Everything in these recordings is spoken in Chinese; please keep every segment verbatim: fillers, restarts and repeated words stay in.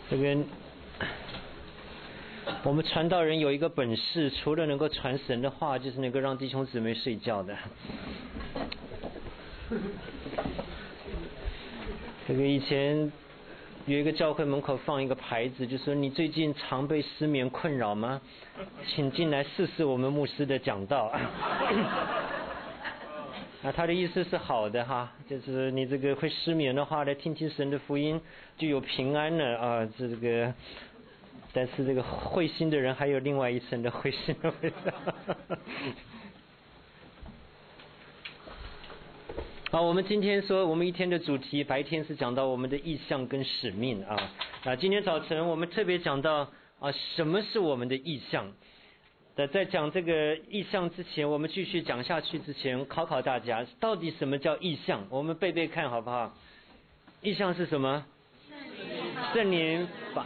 这个我们传道人有一个本事，除了能够传神的话，就是能够让弟兄姊妹睡觉的。这个以前有一个教会门口放一个牌子，就说你最近常被失眠困扰吗？请进来试试我们牧师的讲道。啊，他的意思是好的哈，就是你这个会失眠的话，来听听神的福音就有平安了啊。这个，但是这个会心的人还有另外一层的会心的味道。好，我们今天说我们一天的主题，白天是讲到我们的意向跟使命啊。啊，今天早晨我们特别讲到啊，什么是我们的意向。在在讲这个意向之前，我们继续讲下去之前，考考大家，到底什么叫意向？我们背背看好不好？意向是什么？圣灵把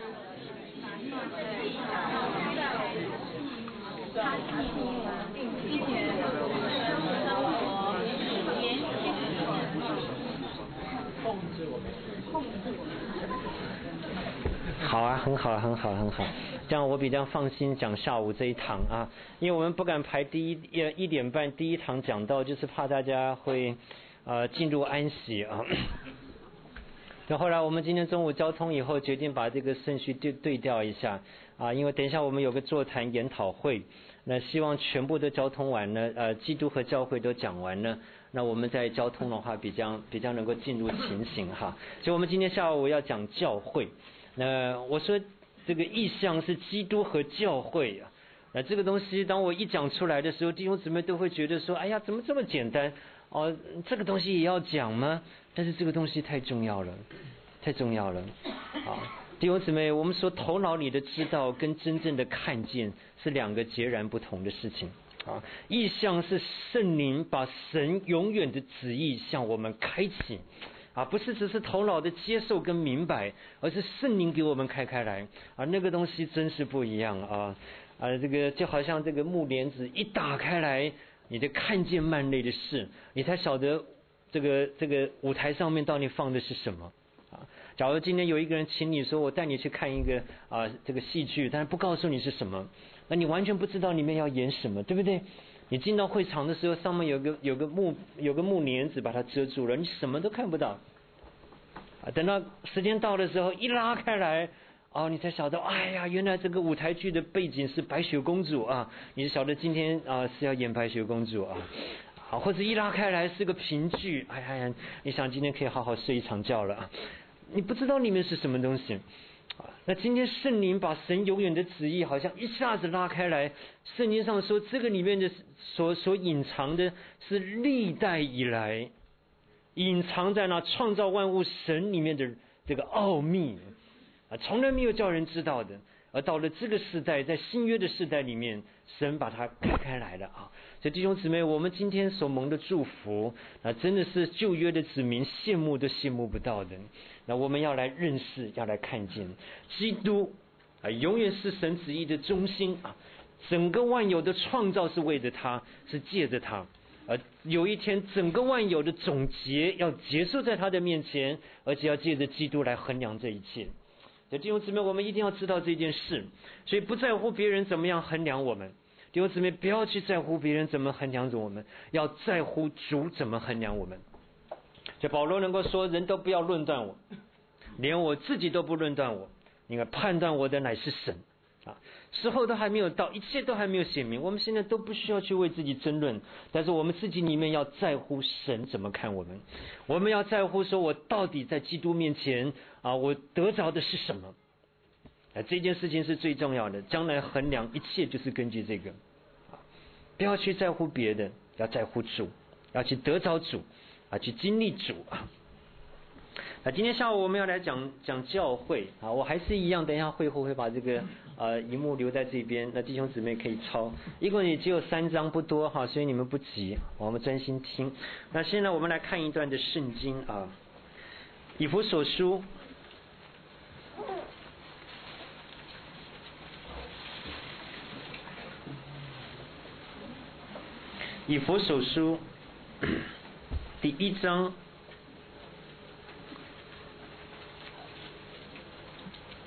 控制我们，控制我们。好啊，很好，很好，很好。这样我比较放心讲下午这一堂啊，因为我们不敢排第一一点半第一堂讲到，就是怕大家会呃进入安息啊。那后来我们今天中午交通以后，决定把这个顺序对对调一下啊，因为等一下我们有个座谈研讨会，那希望全部都交通完了，呃，基督和教会都讲完了，那我们在交通的话比较比较能够进入情形哈。所以我们今天下午要讲教会，那我说这个意向是基督和教会啊。那这个东西当我一讲出来的时候，弟兄姊妹都会觉得说，哎呀，怎么这么简单哦？这个东西也要讲吗？但是这个东西太重要了，太重要了啊！弟兄姊妹，我们说头脑里的知道跟真正的看见是两个截然不同的事情啊。意向是圣灵把神永远的旨意向我们开启啊，不是只是头脑的接受跟明白，而是圣灵给我们开开来啊，那个东西真是不一样啊啊！这个就好像这个木帘子一打开来，你的看见漫类的事，你才晓得这个这个舞台上面到底放的是什么啊。假如今天有一个人请你说，我带你去看一个啊这个戏剧，但是不告诉你是什么，那你完全不知道里面要演什么，对不对？你进到会场的时候，上面有个有个木有个木帘子把它遮住了，你什么都看不到啊。等到时间到的时候，一拉开来，哦，你才晓得，哎呀，原来这个舞台剧的背景是白雪公主啊！你晓得今天啊是要演白雪公主啊，啊，或者一拉开来是个评剧，哎呀，你想今天可以好好睡一场觉了啊！你不知道里面是什么东西。那今天圣灵把神永远的旨意好像一下子拉开来，圣经上说这个里面的所所隐藏的是历代以来隐藏在那创造万物神里面的这个奥秘啊，从来没有叫人知道的，而到了这个时代，在新约的时代里面，神把它开开来了啊！所以弟兄姊妹，我们今天所蒙的祝福啊，真的是旧约的子民羡慕都羡慕不到的。那我们要来认识，要来看见基督啊，永远是神旨意的中心啊！整个万有的创造是为着他，是借着他。而有一天，整个万有的总结要结束在他的面前，而且要借着基督来衡量这一切。所以弟兄姊妹，我们一定要知道这件事，所以不在乎别人怎么样衡量我们。弟兄姊妹，不要去在乎别人怎么衡量着我们，要在乎主怎么衡量我们。所以保罗能够说，人都不要论断我，连我自己都不论断我，因为判断我的乃是神啊。时候都还没有到，一切都还没有显明，我们现在都不需要去为自己争论，但是我们自己里面要在乎神怎么看我们，我们要在乎说我到底在基督面前啊，我得着的是什么啊？这件事情是最重要的，将来衡量一切就是根据这个啊，不要去在乎别的，要在乎主，要去得着主啊，去经历主啊。那今天下午我们要来讲讲教会啊，我还是一样，等一下会后会把这个呃荧幕留在这边，那弟兄姊妹可以抄，一共也只有三章不多哈，所以你们不急，我们专心听。那现在我们来看一段的圣经啊，以弗所书以弗所书第一章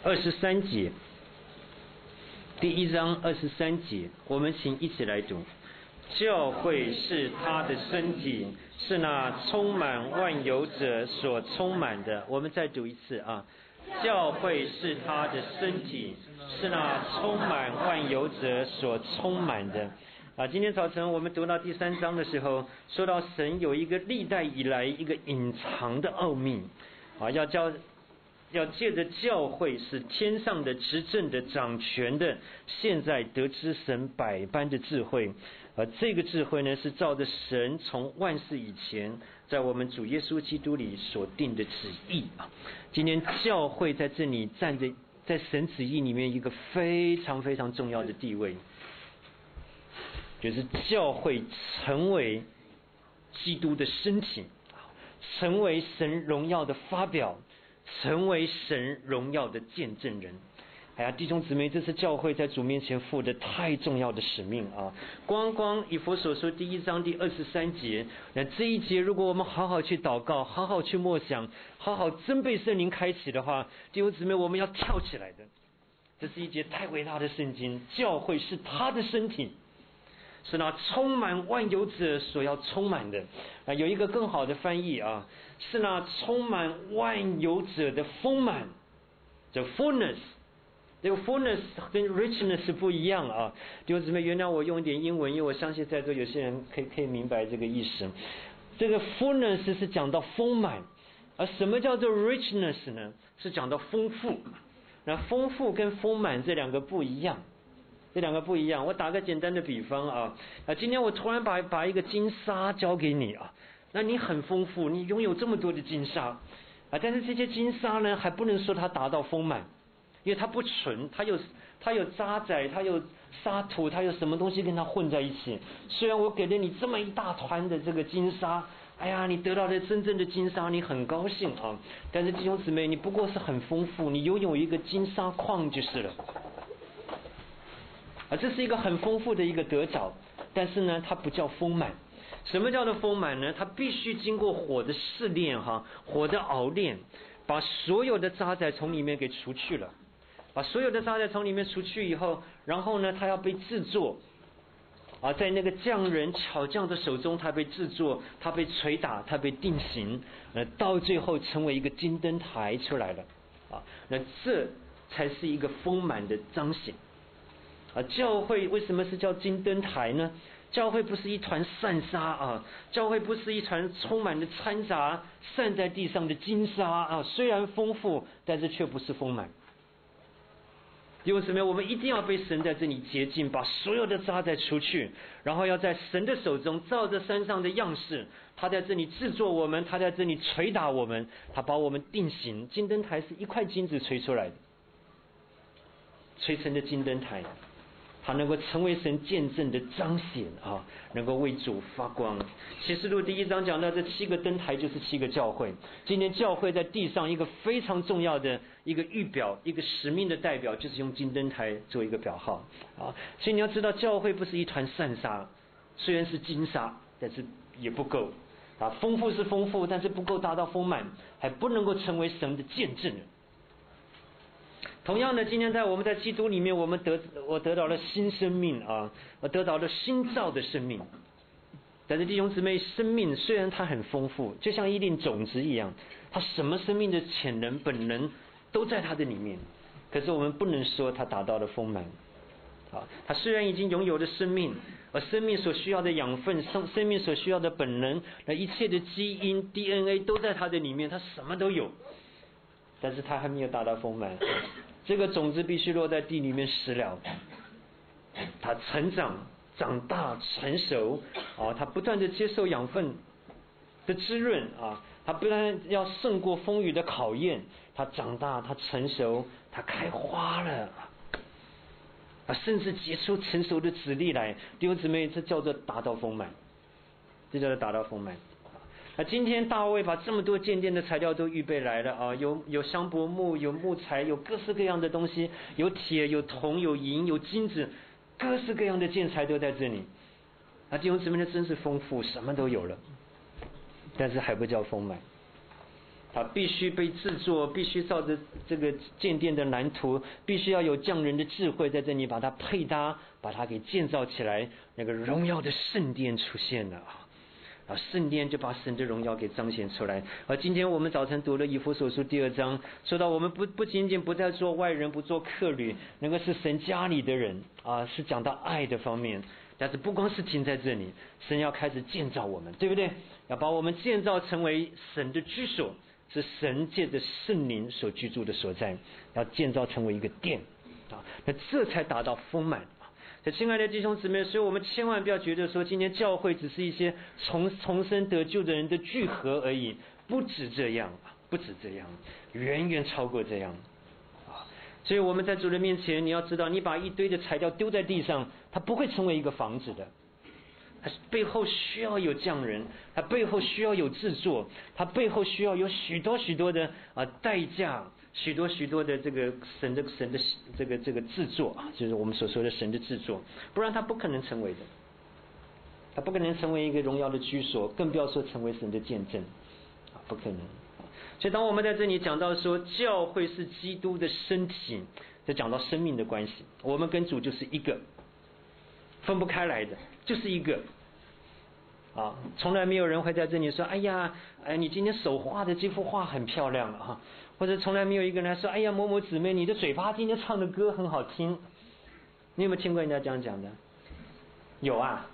二十三节，第一章二十三节，我们请一起来读。教会是他的身体，是那充满万有者所充满的。我们再读一次啊，教会是他的身体，是那充满万有者所充满的。啊，今天早晨我们读到第三章的时候，说到神有一个历代以来一个隐藏的奥秘，啊，要教。要借着教会使天上的执政的掌权的现在得知神百般的智慧，而这个智慧呢是照着神从万世以前在我们主耶稣基督里所定的旨意啊。今天教会在这里站着在神旨意里面一个非常非常重要的地位，就是教会成为基督的身体，成为神荣耀的发表，成为神荣耀的见证人。哎呀，弟兄姊妹，这是教会在主面前负的太重要的使命啊！光光以弗所书第一章第二十三节，那这一节如果我们好好去祷告，好好去默想，好好真被圣灵开启的话，弟兄姊妹，我们要跳起来的。这是一节太伟大的圣经，教会是他的身体，是那充满万有者所要充满的啊。有一个更好的翻译啊，是那充满万有者的丰满，这 fullness， 这个 fullness 跟 richness 不一样啊。弟兄姊妹，原谅我用一点英文，因为我相信在座有些人可以可以明白这个意思。这个 fullness 是讲到丰满，而什么叫做 richness 呢？是讲到丰富。那丰富跟丰满这两个不一样。这两个不一样，我打个简单的比方啊，啊，今天我突然把把一个金沙交给你啊，那你很丰富，你拥有这么多的金沙啊，但是这些金沙呢，还不能说它达到丰满，因为它不纯，它有它有渣滓，它有沙土，它有什么东西跟它混在一起。虽然我给了你这么一大团的这个金沙，哎呀，你得到的真正的金沙，你很高兴啊，但是弟兄姊妹，你不过是很丰富，你拥有一个金沙矿就是了。啊，这是一个很丰富的一个得着，但是呢，它不叫丰满。什么叫做丰满呢？它必须经过火的试炼，哈，火的熬炼，把所有的渣滓从里面给除去了，把所有的渣滓从里面除去以后，然后呢，它要被制作，啊，在那个匠人巧匠的手中，它被制作，它被捶打，它被定型，呃，到最后成为一个金灯台出来了，啊，那这才是一个丰满的彰显。啊，教会为什么是叫金灯台呢？教会不是一团散沙啊，教会不是一团充满了掺杂散在地上的金沙啊，虽然丰富，但是却不是丰满。因为什么？我们一定要被神在这里洁净，把所有的渣滓除去，然后要在神的手中照着山上的样式，他在这里制作我们，他在这里捶打我们，他把我们定型。金灯台是一块金子锤出来的，锤成的金灯台。它能够成为神见证的彰显啊，能够为主发光。启示录第一章讲到这七个灯台就是七个教会。今天教会在地上一个非常重要的一个预表，一个使命的代表，就是用金灯台做一个表号啊。所以你要知道，教会不是一团散沙，虽然是金沙，但是也不够啊。丰富是丰富，但是不够达到丰满，还不能够成为神的见证人。同样的，今天在我们在基督里面，我们得我得到了新生命啊，我得到了新造的生命。但是弟兄姊妹，生命虽然它很丰富，就像一粒种子一样，它什么生命的潜能、本能都在它的里面。可是我们不能说它达到了丰满啊。它虽然已经拥有了生命，而生命所需要的养分、生生命所需要的本能，那一切的基因 D N A 都在它的里面，它什么都有。但是它还没有达到丰满。这个种子必须落在地里面死了，它成长、长大、成熟啊，它不断的接受养分的滋润啊，它不但要胜过风雨的考验，它长大、它成熟、它开花了啊，甚至结出成熟的籽粒来。弟兄姊妹，这叫做达到丰满，这叫做达到丰满。啊，今天大卫把这么多鉴定的材料都预备来了啊，有有香柏木，有木材，有各式各样的东西，有铁，有铜，有银，有金子，各式各样的建材都在这里。啊，弟兄姊妹，真是丰富，什么都有了，但是还不叫丰满。 啊，必须被制作，必须照着这个建殿的蓝图，必须要有匠人的智慧在这里把它配搭，把它给建造起来，那个荣耀的圣殿出现了啊！啊，圣殿就把神的荣耀给彰显出来。而今天我们早晨读了以弗所书第二章，说到我们不不仅仅不再做外人，不做客旅，那个是神家里的人啊，是讲到爱的方面。但是不光是停在这里，神要开始建造我们，对不对？要把我们建造成为神的居所。是神借着圣灵所居住的所在，要建造成为一个殿啊，那这才达到丰满啊！所以亲爱的弟兄姊妹，所以我们千万不要觉得说今天教会只是一些重重生得救的人的聚合而已，不止这样啊，不止这样，远远超过这样啊！所以我们在主的面前，你要知道，你把一堆的材料丢在地上，它不会成为一个房子的。它背后需要有匠人，它背后需要有制作，它背后需要有许多许多的啊代价，许多许多的这个神的神的这个这个制作啊，就是我们所说的神的制作，不然它不可能成为的，它不可能成为一个荣耀的居所，更不要说成为神的见证啊，不可能。所以当我们在这里讲到说教会是基督的身体，就讲到生命的关系，我们跟主就是一个，分不开来的，就是一个啊，从来没有人会在这里说，哎呀，哎，你今天手画的这幅画很漂亮啊，或者从来没有一个人来说，哎呀，某某姊妹，你的嘴巴今天唱的歌很好听。你有没有听过人家这样讲的？有啊。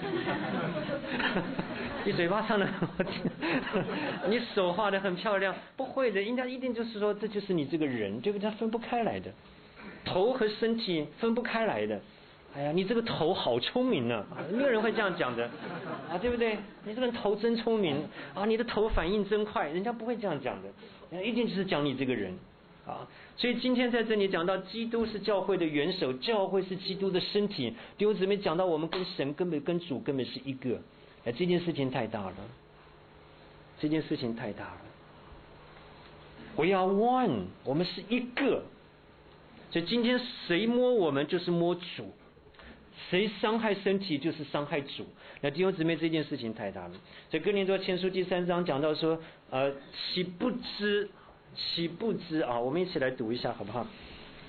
你嘴巴唱的很好听，你手画的很漂亮，不会的，应该一定就是说，这就是你这个人，对不对？分不开来的，头和身体分不开来的。哎呀，你这个头好聪明呢、啊，没有人会这样讲的啊，对不对？你这个人头真聪明啊，你的头反应真快，人家不会这样讲的，一定就是讲你这个人啊。所以今天在这里讲到基督是教会的元首，教会是基督的身体，弟兄姊妹讲到我们跟神根本跟主根本是一个，哎，这件事情太大了，这件事情太大了。We are one， 我们是一个，所以今天谁摸我们就是摸主。谁伤害身体就是伤害主，那弟兄姊妹这件事情太大了。所以哥林多前书第三章讲到说，呃，岂不知，岂不知啊？我们一起来读一下好不好？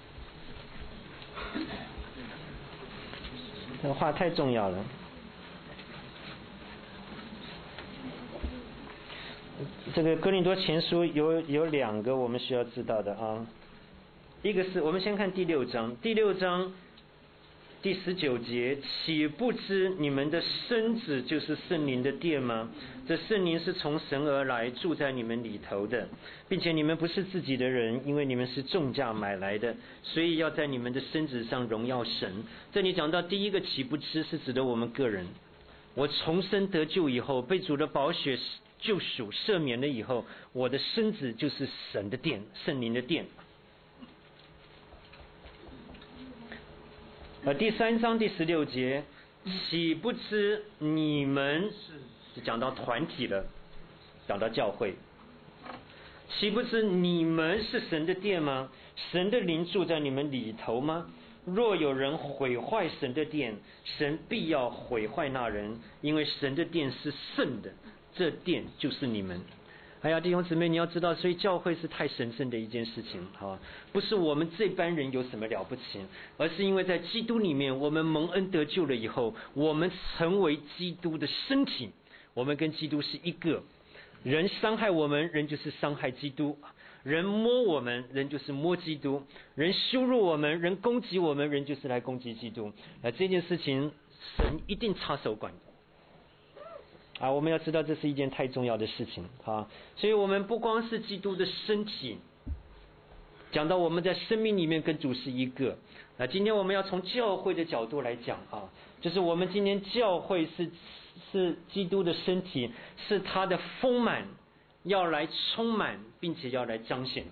这话太重要了。这个哥林多前书有有两个我们需要知道的啊，一个是我们先看第六章，第六章。第十九节，岂不知你们的身子就是圣灵的殿吗？这圣灵是从神而来，住在你们里头的，并且你们不是自己的人，因为你们是重价买来的，所以要在你们的身子上荣耀神。这里讲到第一个岂不知，是指的我们个人。我重生得救以后，被主的宝血救赎赦免了以后，我的身子就是神的殿，圣灵的殿。呃，第三章第十六节，岂不知你们是讲到团体了，讲到教会，岂不知你们是神的殿吗？神的灵住在你们里头吗？若有人毁坏神的殿，神必要毁坏那人，因为神的殿是圣的，这殿就是你们。哎呀，弟兄姊妹，你要知道，所以教会是太神圣的一件事情啊！不是我们这班人有什么了不起，而是因为在基督里面，我们蒙恩得救了以后，我们成为基督的身体，我们跟基督是一个。人伤害我们，人就是伤害基督；人摸我们，人就是摸基督；人羞辱我们，人攻击我们，人就是来攻击基督。啊，这件事情神一定插手管。啊，我们要知道这是一件太重要的事情啊！所以我们不光是基督的身体，讲到我们在生命里面跟主是一个。啊，今天我们要从教会的角度来讲啊，就是我们今天教会是是基督的身体，是他的丰满要来充满，并且要来彰显的。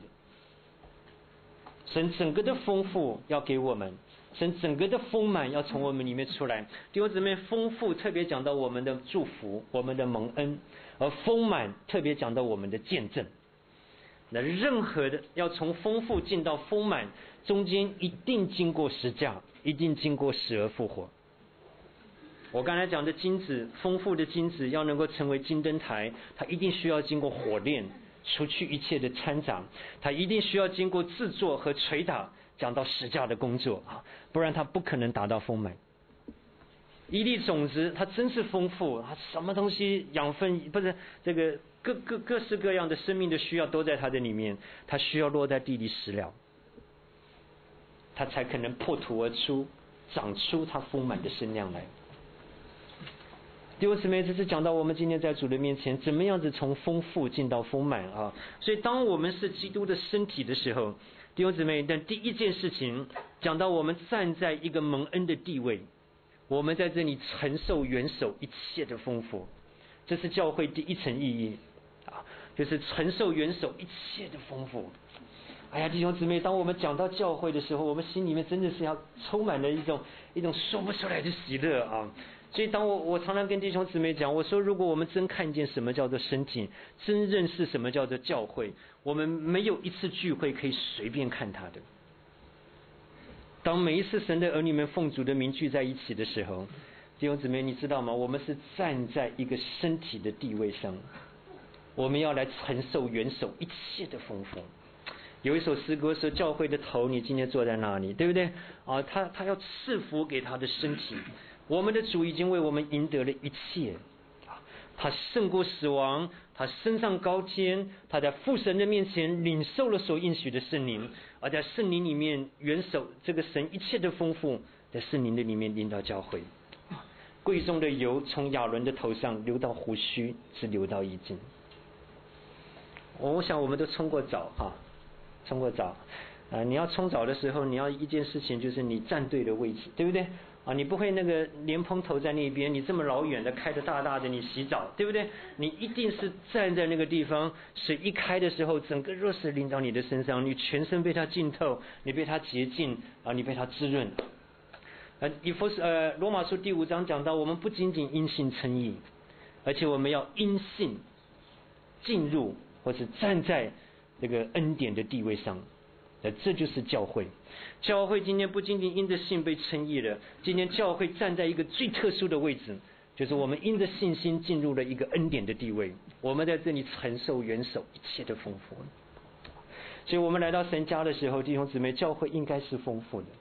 神整个的丰富要给我们。神整个的丰满要从我们里面出来，弟兄姊妹，丰富特别讲到我们的祝福，我们的蒙恩，而丰满特别讲到我们的见证。那任何的要从丰富进到丰满，中间一定经过十架，一定经过死而复活。我刚才讲的金子，丰富的金子要能够成为金灯台，它一定需要经过火炼， 除去一切的掺杂，它一定需要经过制作和捶打，讲到实价的工作啊，不然它不可能达到丰满。一粒种子它真是丰富，它什么东西养分不是这个各各各式各样的生命的需要都在它的里面，它需要落在地里死了，它才可能破土而出，长出它丰满的身量来。弟兄姊妹，这是讲到我们今天在主的面前怎么样子从丰富进到丰满啊！所以当我们是基督的身体的时候，弟兄姊妹，但第一件事情讲到我们站在一个蒙恩的地位，我们在这里承受元首一切的丰富，这是教会第一层意义啊，就是承受元首一切的丰富。哎呀，弟兄姊妹，当我们讲到教会的时候，我们心里面真的是要充满了一种一种说不出来的喜乐啊！所以当我我常常跟弟兄姊妹讲，我说如果我们真看见什么叫做身体，真认识什么叫做教会，我们没有一次聚会可以随便看他的。当每一次神的儿女们奉主的名聚在一起的时候，弟兄姊妹，你知道吗？我们是站在一个身体的地位上，我们要来承受元首一切的丰富。有一首诗歌说，教会的头，你今天坐在那里，对不对啊？他他要赐福给他的身体。我们的主已经为我们赢得了一切，他胜过死亡，他升上高天，他在父神的面前领受了所应许的圣灵，而在圣灵里面元首这个神一切的丰富，在圣灵的里面领导教会。贵重的油从亚伦的头上流到胡须，直流到衣襟。我想我们都冲过澡哈，冲过澡啊！你要冲澡的时候，你要一件事情就是你站对的位置，对不对？啊，你不会那个莲蓬头在那边，你这么老远的开得大大的，你洗澡，对不对？你一定是站在那个地方，水一开的时候，整个热水淋到你的身上，你全身被它浸透，你被它洁净啊，你被它滋润。呃，以弗所呃罗马书第五章讲到，我们不仅仅因信称义，而且我们要因信进入或是站在这个恩典的地位上。这就是教会。教会今天不仅仅因着信被称义了，今天教会站在一个最特殊的位置，就是我们因着信心进入了一个恩典的地位，我们在这里承受元首一切的丰富。所以我们来到神家的时候，弟兄姊妹，教会应该是丰富的，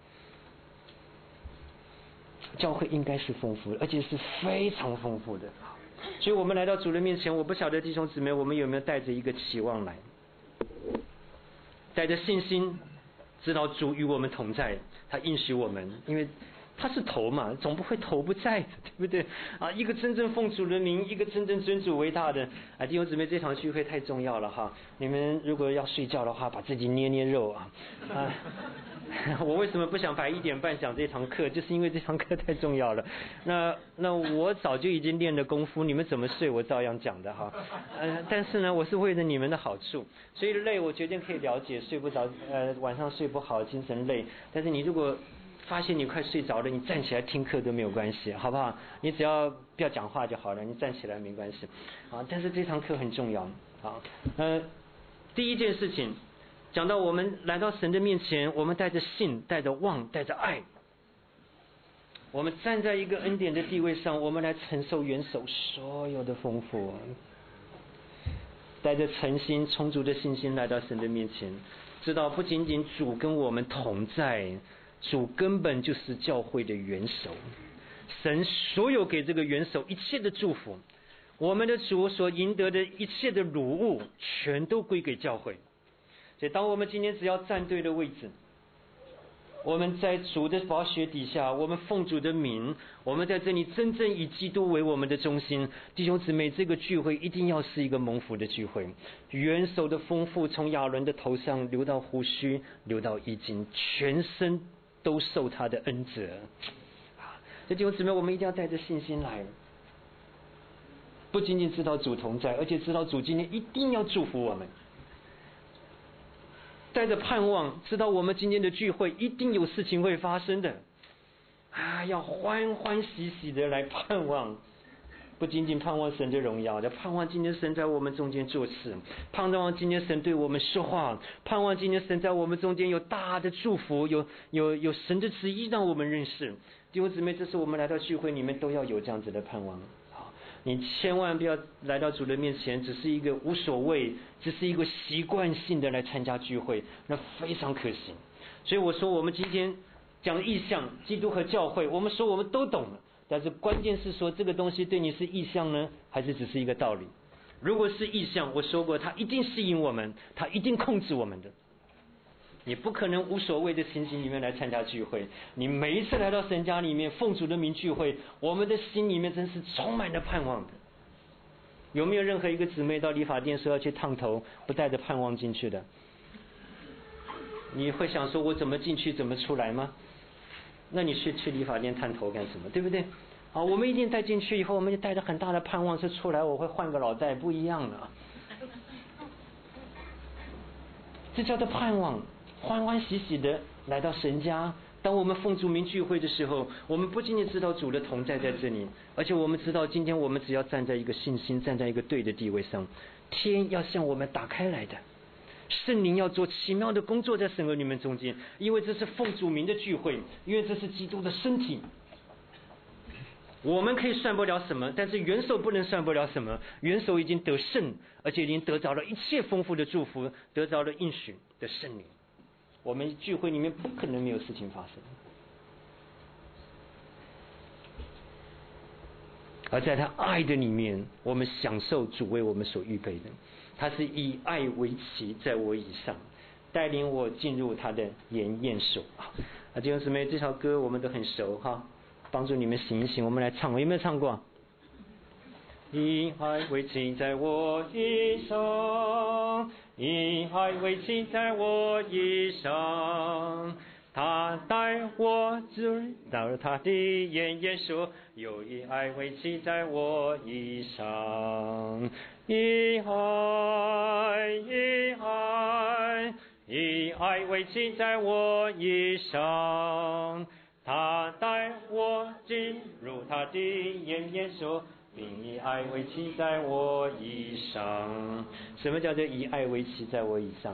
教会应该是丰富的，而且是非常丰富的。所以我们来到主的面前，我不晓得弟兄姊妹，我们有没有带着一个期望来，带着信心，知道主与我们同在，他应许我们，因为他是头嘛，总不会头不在的，对不对啊？一个真正奉主的名，一个真正尊主为大的啊！弟兄姊妹，这场聚会太重要了哈！你们如果要睡觉的话，把自己捏捏肉啊啊！我为什么不想排一点半讲这堂课？就是因为这堂课太重要了。那那我早就已经练了功夫，你们怎么睡我照样讲的哈。呃，但是呢，我是为了你们的好处，所以累我绝对可以了解，睡不着，呃，晚上睡不好，精神累。但是你如果发现你快睡着了，你站起来听课都没有关系，好不好？你只要不要讲话就好了，你站起来没关系啊。但是这堂课很重要啊。呃，第一件事情。讲到我们来到神的面前，我们带着信，带着望，带着爱，我们站在一个恩典的地位上，我们来承受元首所有的丰富，带着诚心充足的信心来到神的面前，知道不仅仅主跟我们同在，主根本就是教会的元首，神所有给这个元首一切的祝福，我们的主所赢得的一切的辱物，全都归给教会。所以当我们今天只要站对的位置，我们在主的宝血底下，我们奉主的名，我们在这里真正以基督为我们的中心。弟兄姊妹，这个聚会一定要是一个蒙福的聚会，元首的丰富从亚伦的头上流到胡须，流到衣襟，全身都受他的恩泽。这弟兄姊妹，我们一定要带着信心来，不仅仅知道主同在，而且知道主今天一定要祝福我们，带着盼望，知道我们今天的聚会一定有事情会发生的啊！要欢欢喜喜的来盼望，不仅仅盼望神的荣耀，要盼望今天神在我们中间做事，盼望今天神对我们说话，盼望今天神在我们中间有大的祝福，有有有神的旨意让我们认识。弟兄姊妹，这是我们来到聚会里面都要有这样子的盼望。 你千万不要来到主的面前，只是一个无所谓，只是一个习惯性的来参加聚会，那非常可惜。所以我说，我们今天讲意象，基督和教会，我们说我们都懂了，但是关键是说这个东西对你是意象呢，还是只是一个道理？如果是意象，我说过，它一定吸引我们，它一定控制我们的。你不可能无所谓的情形里面来参加聚会，你每一次来到神家里面奉主的名聚会，我们的心里面真是充满了盼望的。有没有任何一个姊妹到理发店说要去烫头，不带着盼望进去的？你会想说我怎么进去怎么出来吗？那你去去理发店烫头干什么？对不对？啊，我们一定带进去以后，我们就带着很大的盼望，是出来我会换个脑袋，不一样的。这叫做盼望，欢欢喜喜的来到神家。当我们奉主名聚会的时候，我们不仅仅知道主的同在在这里，而且我们知道今天我们只要站在一个信心，站在一个对的地位上，天要向我们打开来的，圣灵要做奇妙的工作在神儿女们中间，因为这是奉主名的聚会，因为这是基督的身体。我们可以算不了什么，但是元首不能算不了什么。元首已经得胜，而且已经得着了一切丰富的祝福，得着了应许的圣灵。我们聚会里面不可能没有事情发生，而在他爱的里面，我们享受主为我们所预备的。他是以爱为旗，在我以上，带领我进入他的筵宴所。啊，弟兄姊妹，这首歌我们都很熟哈。帮助你们醒一醒，我们来唱，有没有唱过？以爱为旗在我以上，以爱为旗在我以上，他带我进到他的筵宴所，有以爱为旗在我以上，以爱以爱以爱为旗在我以上，他带我进入他的筵宴所，并以爱为旗在我以上。什么叫做以爱为旗在我以上？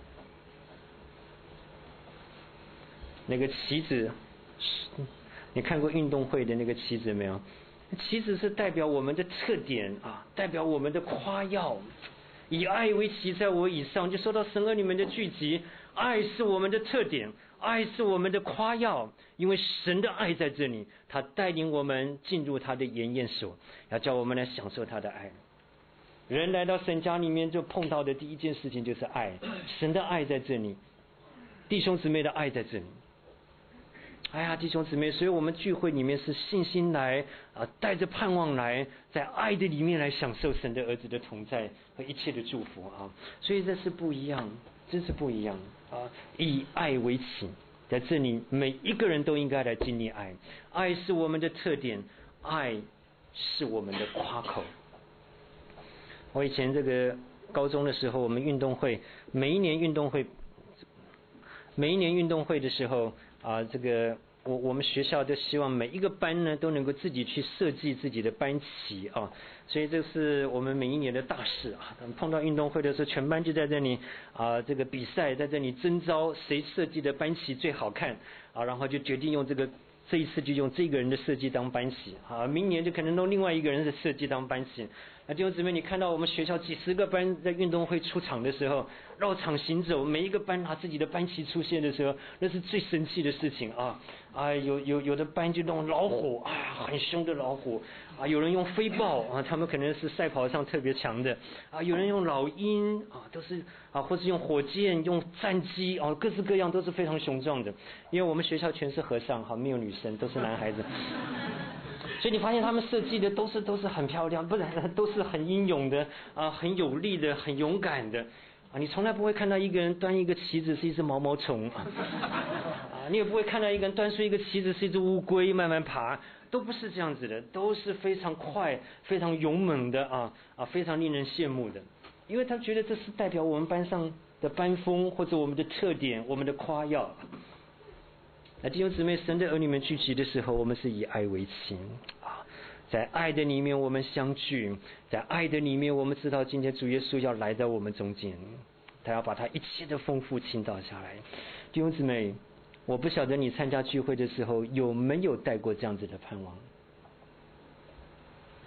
那个旗子，你看过运动会的那个旗子没有？旗子是代表我们的特点啊，代表我们的夸耀。以爱为旗在我以上，就说到神儿女们的聚集，爱是我们的特点，爱是我们的夸耀，因为神的爱在这里，他带领我们进入他的筵宴所，要叫我们来享受他的爱。人来到神家里面就碰到的第一件事情就是爱，神的爱在这里，弟兄姊妹的爱在这里。哎呀，弟兄姊妹，所以我们聚会里面是信心来啊，带着盼望来，在爱的里面来享受神的儿子的同在和一切的祝福啊！所以这是不一样，真是不一样啊！以爱为旗，在这里每一个人都应该来经历爱，爱是我们的特点，爱是我们的夸口。我以前这个高中的时候，我们运动会每一年运动会，每一年运动会的时候啊，这个我我们学校都希望每一个班呢都能够自己去设计自己的班旗啊，所以这是我们每一年的大事啊。碰到运动会的时候，全班就在这里啊，这个比赛在这里征召谁设计的班旗最好看啊，然后就决定用这个。这一次就用这个人的设计当班旗啊，明年就可能用另外一个人的设计当班旗。那弟兄姊妹，你看到我们学校几十个班在运动会出场的时候，绕场行走，每一个班拿自己的班旗出现的时候，那是最神奇的事情啊！啊，有有有的班就弄老虎啊，很凶的老虎啊，有人用飞豹啊，他们可能是赛跑上特别强的啊，有人用老鹰啊，都是啊，或是用火箭、用战机啊，各式各样都是非常雄壮的。因为我们学校全是和尚，哈，没有女生，都是男孩子。所以你发现他们设计的都是都是很漂亮，不然都是很英勇的啊，很有力的，很勇敢的啊。你从来不会看到一个人端一个旗子是一只毛毛虫啊，啊，你也不会看到一个人端出一个旗子是一只乌龟慢慢爬，都不是这样子的，都是非常快、非常勇猛的啊啊，非常令人羡慕的。因为他觉得这是代表我们班上的班风或者我们的特点、我们的夸耀。那弟兄姊妹，神的儿女们聚集的时候，我们是以爱为旗啊，在爱的里面我们相聚，在爱的里面我们知道今天主耶稣要来到我们中间，他要把他一切的丰富倾倒下来。弟兄姊妹，我不晓得你参加聚会的时候有没有带过这样子的盼望。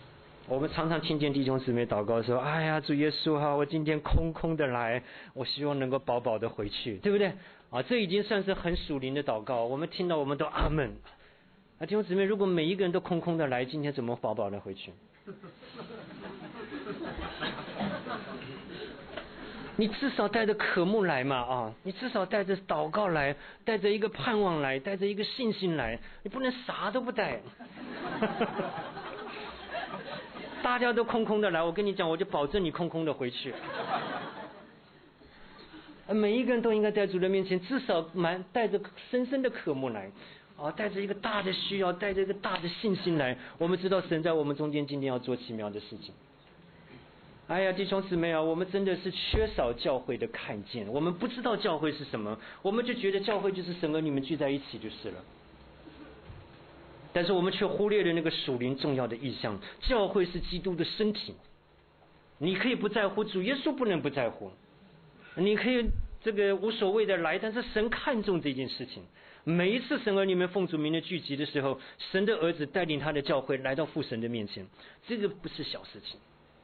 我们常常听见弟兄姊妹祷告说：“哎呀，主耶稣哈，我今天空空的来，我希望能够饱饱的回去，对不对？”啊，这已经算是很属灵的祷告。我们听到，我们都阿门。啊，弟兄姊妹，如果每一个人都空空的来，今天怎么饱饱的回去？你至少带着渴慕来嘛啊！你至少带着祷告来，带着一个盼望来，带着一个信心来，你不能啥都不带。大家都空空的来，我跟你讲，我就保证你空空的回去。每一个人都应该在主的面前，至少满带着深深的渴慕来，啊，带着一个大的需要，带着一个大的信心来。我们知道神在我们中间今天要做奇妙的事情。哎呀，弟兄姊妹啊，我们真的是缺少教会的看见，我们不知道教会是什么，我们就觉得教会就是神和你们聚在一起就是了。但是我们却忽略了那个属灵重要的意象，教会是基督的身体。你可以不在乎，主耶稣不能不在乎。你可以这个无所谓的来，但是神看重这件事情。每一次神和你们奉主名的聚集的时候，神的儿子带领他的教会来到父神的面前，这个不是小事情。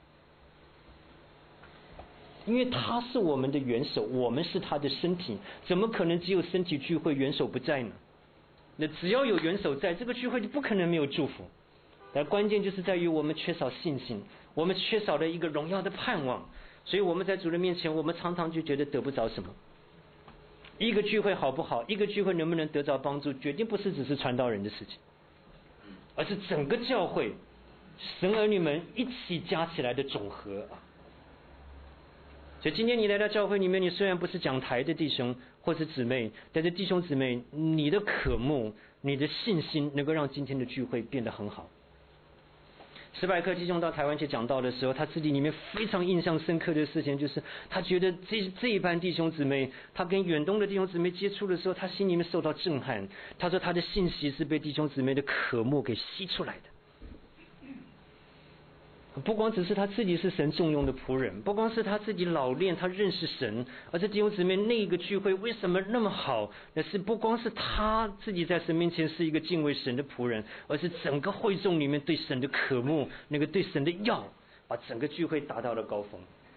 因为他是我们的元首，我们是他的身体，怎么可能只有身体聚会元首不在呢？那只要有元首在，这个聚会就不可能没有祝福。但关键就是在于我们缺少信心，我们缺少了一个荣耀的盼望，所以我们在主的面前，我们常常就觉得得不着什么。一个聚会好不好，一个聚会能不能得着帮助，决定不是只是传道人的事情，而是整个教会神儿女们一起加起来的总和啊。所以今天你来到教会里面，你虽然不是讲台的弟兄或是姊妹，但是弟兄姊妹，你的渴慕、你的信心，能够让今天的聚会变得很好。史百克弟兄到台湾去讲道的时候，他自己里面非常印象深刻的事情，就是他觉得这这一班弟兄姊妹，他跟远东的弟兄姊妹接触的时候，他心里面受到震撼。他说他的信息是被弟兄姊妹的渴慕给吸出来的。不光只是他自己是神重用的仆人，不光是他自己老练他认识神，而是弟兄姊妹那个聚会为什么那么好，那是不光是他自己在神面前是一个敬畏神的仆人，而是整个会众里面对神的渴慕，那个对神的要，把整个聚会达到了高峰。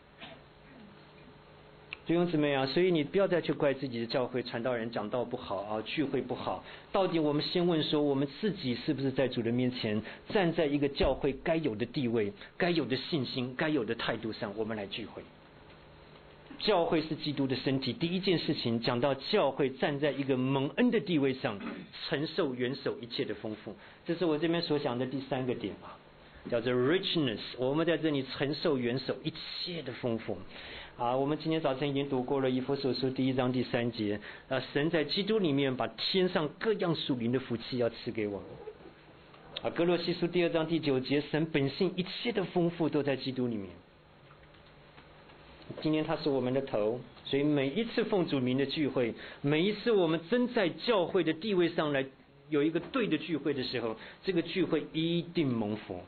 弟兄姊妹啊，所以你不要再去怪自己的教会传道人讲道不好啊，聚会不好。到底我们先问说，我们自己是不是在主的面前站在一个教会该有的地位、该有的信心、该有的态度上，我们来聚会。教会是基督的身体，第一件事情讲到教会站在一个蒙恩的地位上，承受元首一切的丰富，这是我这边所讲的第三个点啊，叫做 richness。我们在这里承受元首一切的丰富。啊，我们今天早晨已经读过了以弗所书第一章第三节，啊，神在基督里面把天上各样属灵的福气要赐给我们。啊，哥罗西书第二章第九节，神本性一切的丰富都在基督里面。今天他是我们的头，所以每一次奉主名的聚会，每一次我们真在教会的地位上来有一个对的聚会的时候，这个聚会一定蒙福。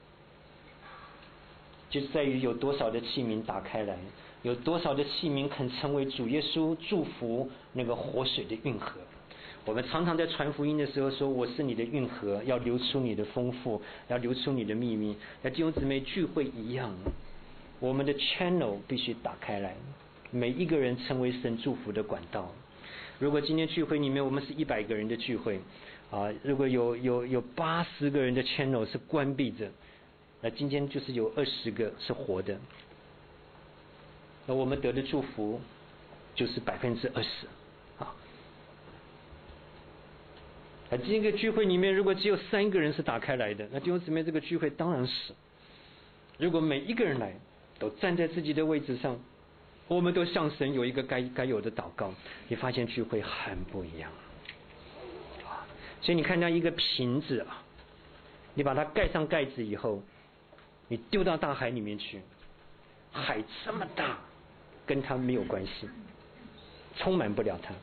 就是在于有多少的器皿打开来，有多少的器皿肯成为主耶稣祝福那个活水的运河。我们常常在传福音的时候说，我是你的运河，要流出你的丰富，要流出你的秘密。那弟兄姊妹聚会一样，我们的 channel 必须打开来，每一个人成为神祝福的管道。如果今天聚会里面我们是一百个人的聚会啊，如果有有有八十个人的 channel 是关闭着，那今天就是有二十个是活的，那我们得的祝福就是百分之二十啊。那这个聚会里面如果只有三个人是打开来的，那弟兄姊妹这个聚会当然是，如果每一个人来都站在自己的位置上，我们都向神有一个该该有的祷告，你发现聚会很不一样。所以你看到一个瓶子啊，你把它盖上盖子以后，你丢到大海里面去，海这么大，跟它没有关系，充满不了它。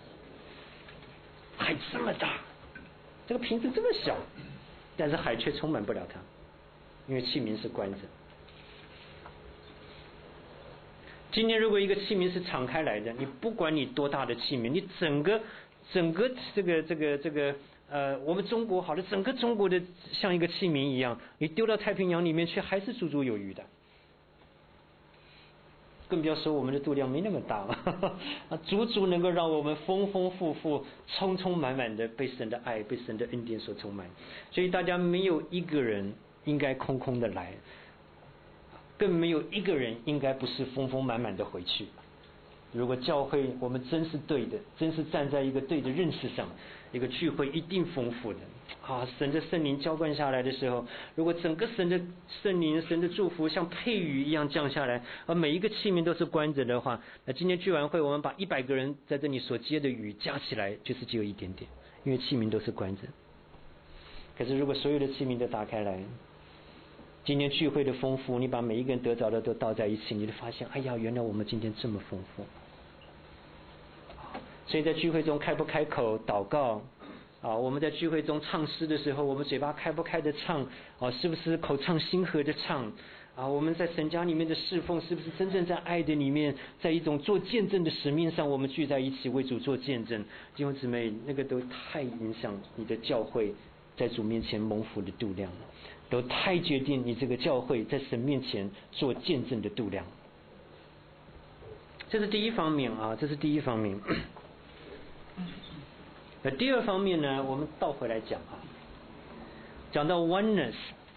海这么大，这个瓶子这么小，但是海却充满不了它，因为器皿是关着。今天如果一个器皿是敞开来的，你不管你多大的器皿，你整个整个这个这个这个呃，我们中国好了，整个中国的像一个器皿一样，你丢到太平洋里面去，还是足足有余的。更不要说我们的度量没那么大了，足足能够让我们丰丰富富、充充满满的被神的爱、被神的恩典所充满。所以大家没有一个人应该空空的来，更没有一个人应该不是丰丰满满的回去。如果教会我们真是对的，真是站在一个对的认识上，一个聚会一定丰富的啊！神的圣灵浇灌下来的时候，如果整个神的圣灵、神的祝福像配雨一样降下来，而每一个器皿都是关着的话，那今天聚完会，我们把一百个人在这里所接的雨加起来，就是只有一点点，因为器皿都是关着。可是如果所有的器皿都打开来，今天聚会的丰富，你把每一个人得着的都倒在一起，你就发现，哎呀，原来我们今天这么丰富。所以在聚会中开不开口祷告啊？我们在聚会中唱诗的时候，我们嘴巴开不开的唱啊？是不是口唱心和的唱啊？我们在神家里面的侍奉，是不是真正在爱的里面，在一种做见证的使命上，我们聚在一起为主做见证？弟兄姊妹，那个都太影响你的教会在主面前蒙福的度量了，都太决定你这个教会在神面前做见证的度量。这是第一方面啊，这是第一方面。那第二方面呢，我们倒回来讲啊，讲到 oneness，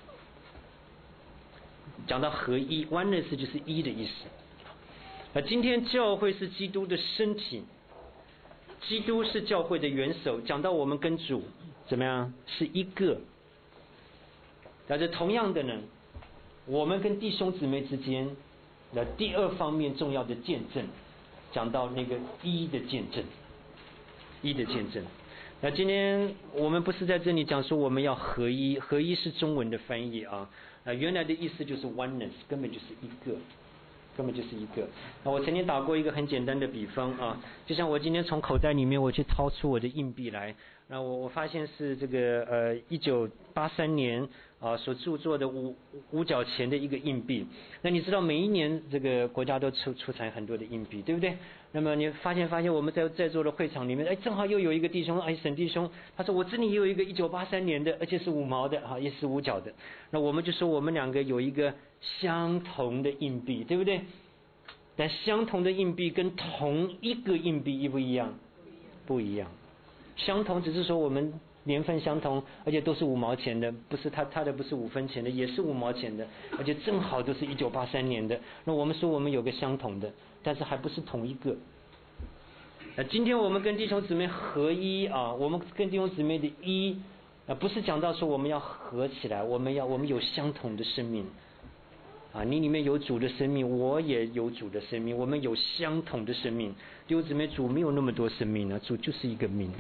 讲到合一 ，oneness 就是一的意思。那今天教会是基督的身体，基督是教会的元首。讲到我们跟主怎么样是一个，但是同样的呢，我们跟弟兄姊妹之间的第二方面重要的见证，讲到那个一的见证。一的见证。那今天我们不是在这里讲说我们要合一，合一是中文的翻译啊，呃，原来的意思就是 oneness， 根本就是一个，根本就是一个。那我曾经打过一个很简单的比方啊，就像我今天从口袋里面我去掏出我的硬币来，那我我发现是这个呃一九八三年啊所著作的五五角钱的一个硬币。那你知道每一年这个国家都出出产很多的硬币，对不对？那么你发现发现我们在在座的会场里面，哎，正好又有一个弟兄，哎，沈弟兄，他说我这里也有一个一九八三年的，而且是五毛的啊，也是五角的。那我们就说我们两个有一个相同的硬币，对不对？但相同的硬币跟同一个硬币一不一样？不一样。相同只是说我们年份相同，而且都是五毛钱的，不是他他的不是五分钱的，也是五毛钱的，而且正好都是一九八三年的。那我们说我们有个相同的，但是还不是同一个。那今天我们跟弟兄姊妹合一啊，我们跟弟兄姊妹的一啊，不是讲到说我们要合起来，我们要我们有相同的生命啊，你里面有主的生命，我也有主的生命，我们有相同的生命。弟兄姊妹，主没有那么多生命呢，主就是一个命。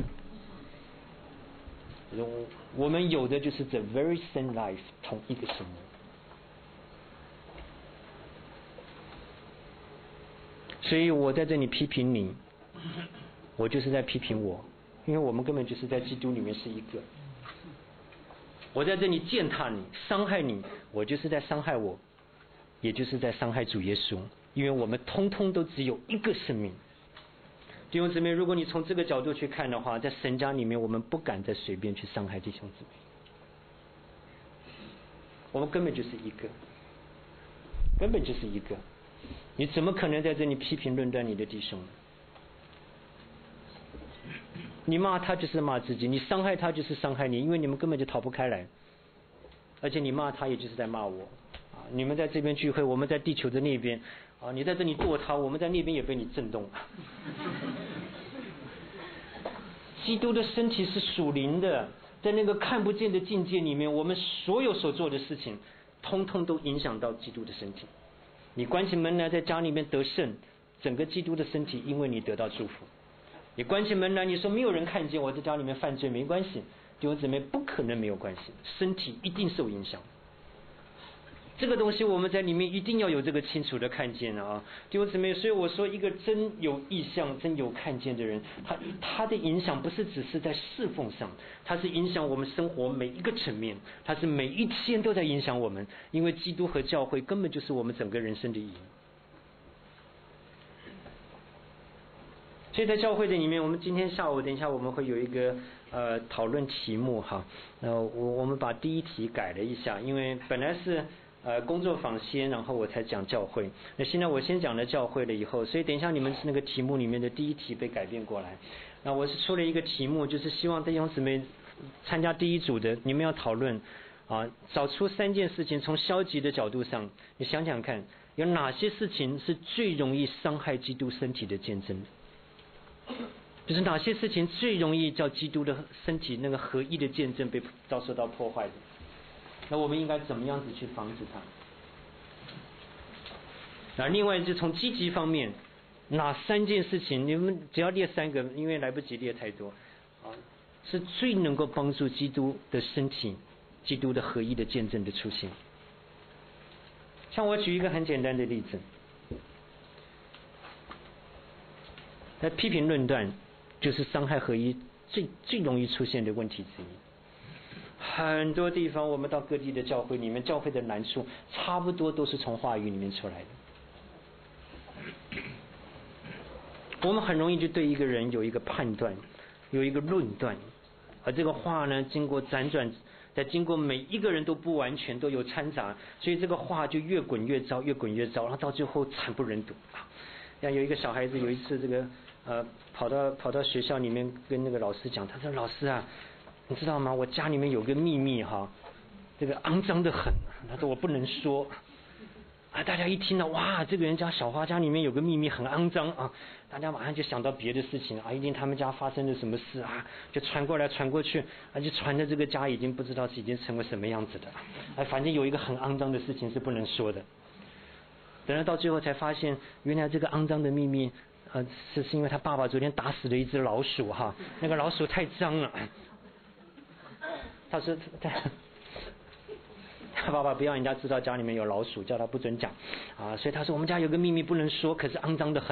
我们有的就是 the very same life， 同一个生命。所以我在这里批评你，我就是在批评我，因为我们根本就是在基督里面是一个。我在这里践踏你、伤害你，我就是在伤害我，也就是在伤害主耶稣，因为我们通通都只有一个生命。弟兄姊妹，如果你从这个角度去看的话，在神家里面，我们不敢再随便去伤害弟兄姊妹，我们根本就是一个，根本就是一个。你怎么可能在这里批评论断你的弟兄呢？你骂他就是骂自己，你伤害他就是伤害你，因为你们根本就逃不开来。而且你骂他也就是在骂我啊！你们在这边聚会，我们在地球的那边啊，你在这里剁他，我们在那边也被你震动了。基督的身体是属灵的，在那个看不见的境界里面，我们所有所做的事情，通通都影响到基督的身体。你关起门来在家里面得胜，整个基督的身体因为你得到祝福。你关起门来，你说没有人看见我在家里面犯罪，没关系，弟兄姊妹，不可能没有关系，身体一定受影响。这个东西我们在里面一定要有这个清楚的看见啊，弟兄姊妹。所以我说，一个真有意向、真有看见的人，他他的影响不是只是在侍奉上，他是影响我们生活每一个层面，他是每一天都在影响我们，因为基督和教会根本就是我们整个人生的意义。所以在教会的里面，我们今天下午等一下我们会有一个呃讨论题目哈。那我我们把第一题改了一下，因为本来是呃工作坊先，然后我才讲教会。那现在我先讲了教会了以后，所以等一下你们那个题目里面的第一题被改变过来。那我是出了一个题目，就是希望弟兄姊妹参加第一组的，你们要讨论啊，找出三件事情，从消极的角度上，你想想看，有哪些事情是最容易伤害基督身体的见证的？就是哪些事情最容易叫基督的身体那个合一的见证被遭受到破坏的？那我们应该怎么样子去防止它？那另外就从积极方面，哪三件事情，你们只要列三个，因为来不及列太多啊，是最能够帮助基督的身体、基督的合一的见证的出现。像我举一个很简单的例子，那批评论断就是伤害合一最最容易出现的问题之一。很多地方我们到各地的教会里面，教会的难处差不多都是从话语里面出来的。我们很容易就对一个人有一个判断，有一个论断，而这个话呢，经过辗转，再经过每一个人都不完全都有掺杂，所以这个话就越滚越糟，越滚越糟，然后到最后惨不忍睹啊！像有一个小孩子有一次这个呃跑到跑到学校里面跟那个老师讲，他说：“老师啊，你知道吗？我家里面有个秘密哈，这个肮脏的很。”他说：“我不能说。”啊！大家一听到哇，这个人家小花家里面有个秘密很肮脏啊，大家马上就想到别的事情啊，一定他们家发生了什么事啊，就传过来传过去，而且传的这个家已经不知道是已经成为什么样子的，哎，反正有一个很肮脏的事情是不能说的。等到到最后才发现，原来这个肮脏的秘密，呃，是是因为他爸爸昨天打死了一只老鼠哈，那个老鼠太脏了。他说他。他爸爸不要人家知道家里面有老鼠，叫他不准讲啊，所以他说我们家有个秘密不能说，可是肮脏的很。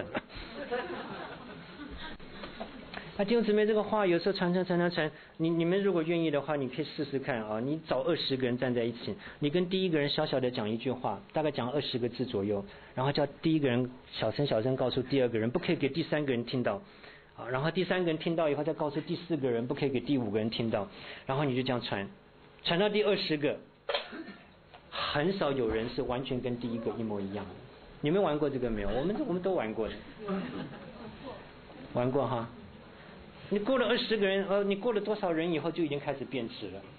那弟兄姊妹，这个话有时候传传传传传，你你们如果愿意的话，你可以试试看啊，你找二十个人站在一起，你跟第一个人小小的讲一句话，大概讲二十个字左右，然后叫第一个人小声小声告诉第二个人，不可以给第三个人听到啊，然后第三个人听到以后再告诉第四个人，不可以给第五个人听到，然后你就这样传，传到第二十个。很少有人是完全跟第一个一模一样的。你们玩过这个没有？我们我们都玩过的，玩过哈。你过了二十个人，呃，你过了多少人以后就已经开始变质了。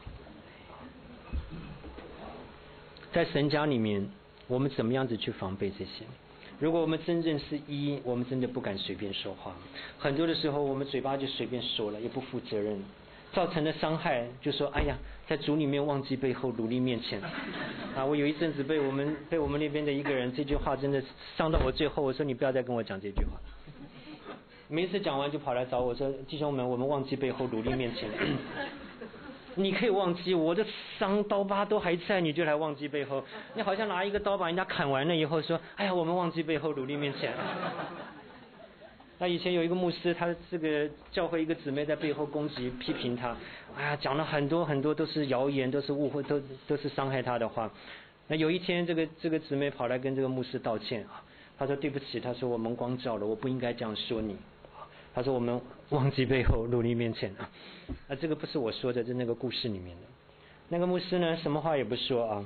在神家里面，我们怎么样子去防备这些？如果我们真正是一，我们真的不敢随便说话。很多的时候，我们嘴巴就随便说了，也不负责任。造成的伤害，就说哎呀，在主里面忘记背后，努力面前啊！我有一阵子被我们被我们那边的一个人这句话真的伤到我最后，我说你不要再跟我讲这句话。每次讲完就跑来找我说弟兄们，我们忘记背后，努力面前。你可以忘记，我的伤刀疤都还在，你就来忘记背后？你好像拿一个刀把人家砍完了以后说，哎呀，我们忘记背后，努力面前。那以前有一个牧师，他这个教会一个姊妹在背后攻击批评他，哎呀，讲了很多很多都是谣言，都是误会，都都是伤害他的话。那有一天，这个这个姊妹跑来跟这个牧师道歉啊，他说对不起，他说我蒙光照了，我不应该这样说你。他说我们忘记背后，努力面前啊。啊，这个不是我说的，是那个故事里面的。那个牧师呢，什么话也不说啊。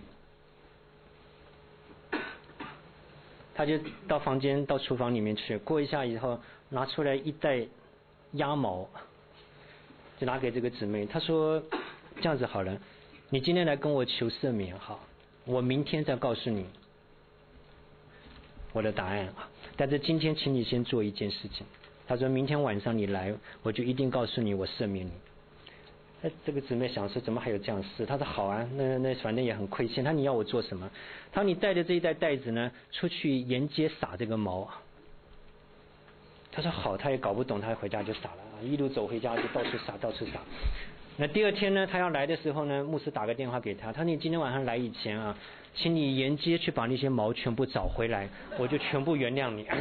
他就到房间到厨房里面去，过一下以后拿出来一袋鸭毛，就拿给这个姊妹。他说这样子好了，你今天来跟我求赦免好，我明天再告诉你我的答案啊。但是今天请你先做一件事情。他说明天晚上你来，我就一定告诉你我赦免你。哎，这个姊妹想说怎么还有这样的事？他说好啊，那那反正也很亏欠。他你要我做什么？他说你带着这一袋袋子呢，出去沿街撒这个毛。他说好，他也搞不懂，他回家就撒了，一路走回家就到处撒，到处撒。那第二天呢，他要来的时候呢，牧师打个电话给他，他说你今天晚上来以前啊，请你沿街去把那些毛全部找回来，我就全部原谅你。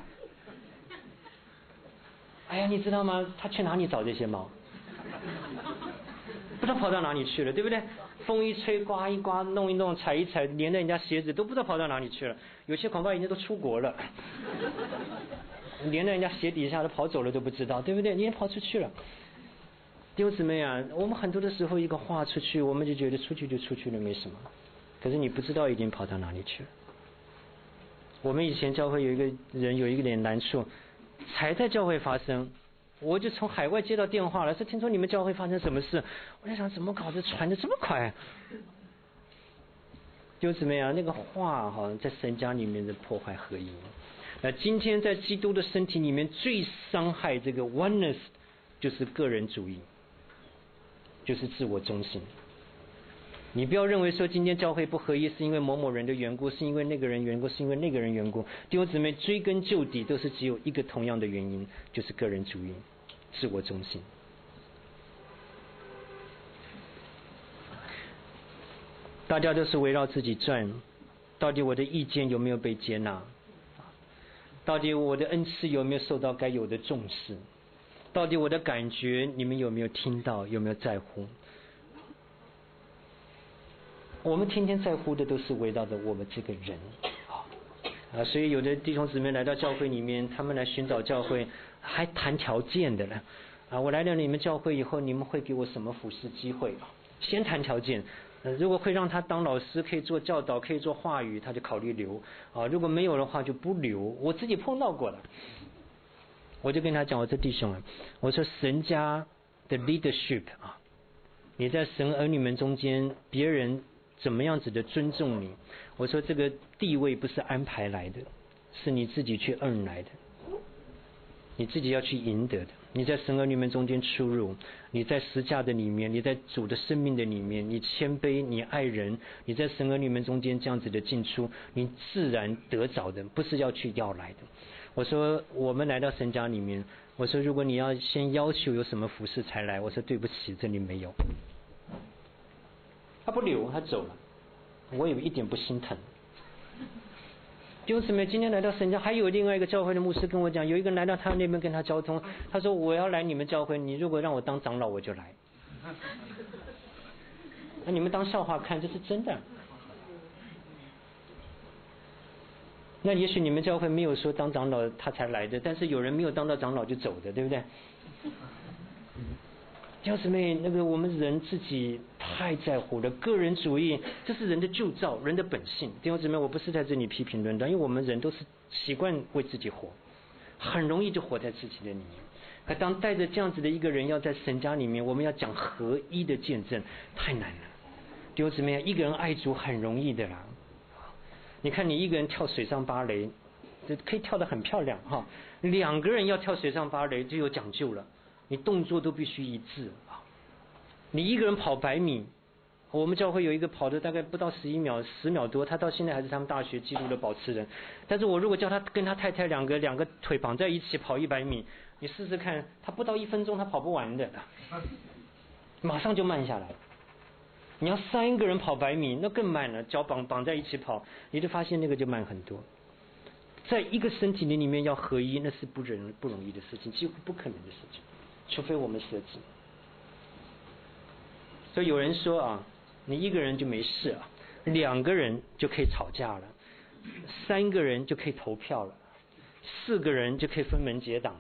哎呀，你知道吗？他去哪里找这些毛？不知道跑到哪里去了，对不对？风一吹，刮一刮，弄一弄，踩一踩，连着人家鞋子都不知道跑到哪里去了。有些恐怕已经都出国了，连着人家鞋底下都跑走了都不知道，对不对？你也跑出去了。 弟兄姊妹啊，我们很多的时候一个话出去，我们就觉得出去就出去了，没什么。可是你不知道已经跑到哪里去了。我们以前教会有一个人有一个点难处，才在教会发生，我就从海外接到电话了，说听说你们教会发生什么事，我在想怎么搞得传得这么快？就怎么样？那个话好像在神家里面的破坏合一。那今天在基督的身体里面最伤害这个 oneness 就是个人主义，就是自我中心。你不要认为说今天教会不合一是因为某某人的缘故，是因为那个人缘故，是因为那个人缘故。弟兄姊妹，追根究底都是只有一个同样的原因，就是个人主义，自我中心。大家都是围绕自己转，到底我的意见有没有被接纳？到底我的恩赐有没有受到该有的重视？到底我的感觉你们有没有听到，有没有在乎？我们天天在乎的都是围绕着我们这个人啊，所以有的弟兄姊妹来到教会里面，他们来寻找教会还谈条件的了啊！我来了你们教会以后，你们会给我什么服侍机会啊？先谈条件，呃，如果会让他当老师，可以做教导，可以做话语，他就考虑留啊；如果没有的话，就不留。我自己碰到过了，我就跟他讲，我说弟兄啊，我说神家的 leadership 啊，你在神儿女们中间，别人怎么样子的尊重你？我说这个地位不是安排来的，是你自己去earn来的，你自己要去赢得的。你在神儿女们中间出入，你在十架的里面，你在主的生命的里面，你谦卑，你爱人，你在神儿女们中间这样子的进出，你自然得着的，不是要去要来的。我说我们来到神家里面，我说如果你要先要求有什么服侍才来，我说对不起，这里没有。他不留，他走了，我有一点不心疼。弟兄姊妹，今天来到神家，还有另外一个教会的牧师跟我讲，有一个人来到他那边跟他交通，他说我要来你们教会，你如果让我当长老我就来。那你们当笑话看，这是真的。那也许你们教会没有说当长老他才来的，但是有人没有当到长老就走的，对不对？弟兄姊妹，那个我们人自己太在乎了，个人主义，这是人的旧造，人的本性。弟兄姊妹，我不是在这里批评论断，因为我们人都是习惯为自己活，很容易就活在自己的里面。可当带着这样子的一个人要在神家里面，我们要讲合一的见证，太难了。弟兄姊妹，一个人爱主很容易的啦。你看你一个人跳水上芭蕾，这可以跳得很漂亮哈。两个人要跳水上芭蕾就有讲究了。你动作都必须一致啊！你一个人跑百米，我们教会有一个跑的大概不到十一秒，十秒多，他到现在还是他们大学纪录的保持人。但是我如果叫他跟他太太两个两个腿绑在一起跑一百米，你试试看，他不到一分钟他跑不完的，马上就慢下来。你要三个人跑百米，那更慢了，脚绑绑在一起跑，你就发现那个就慢很多。在一个身体里面要合一，那是不容不容易的事情，几乎不可能的事情。除非我们设置，所以有人说啊，你一个人就没事啊，两个人就可以吵架了，三个人就可以投票了，四个人就可以分门结党了。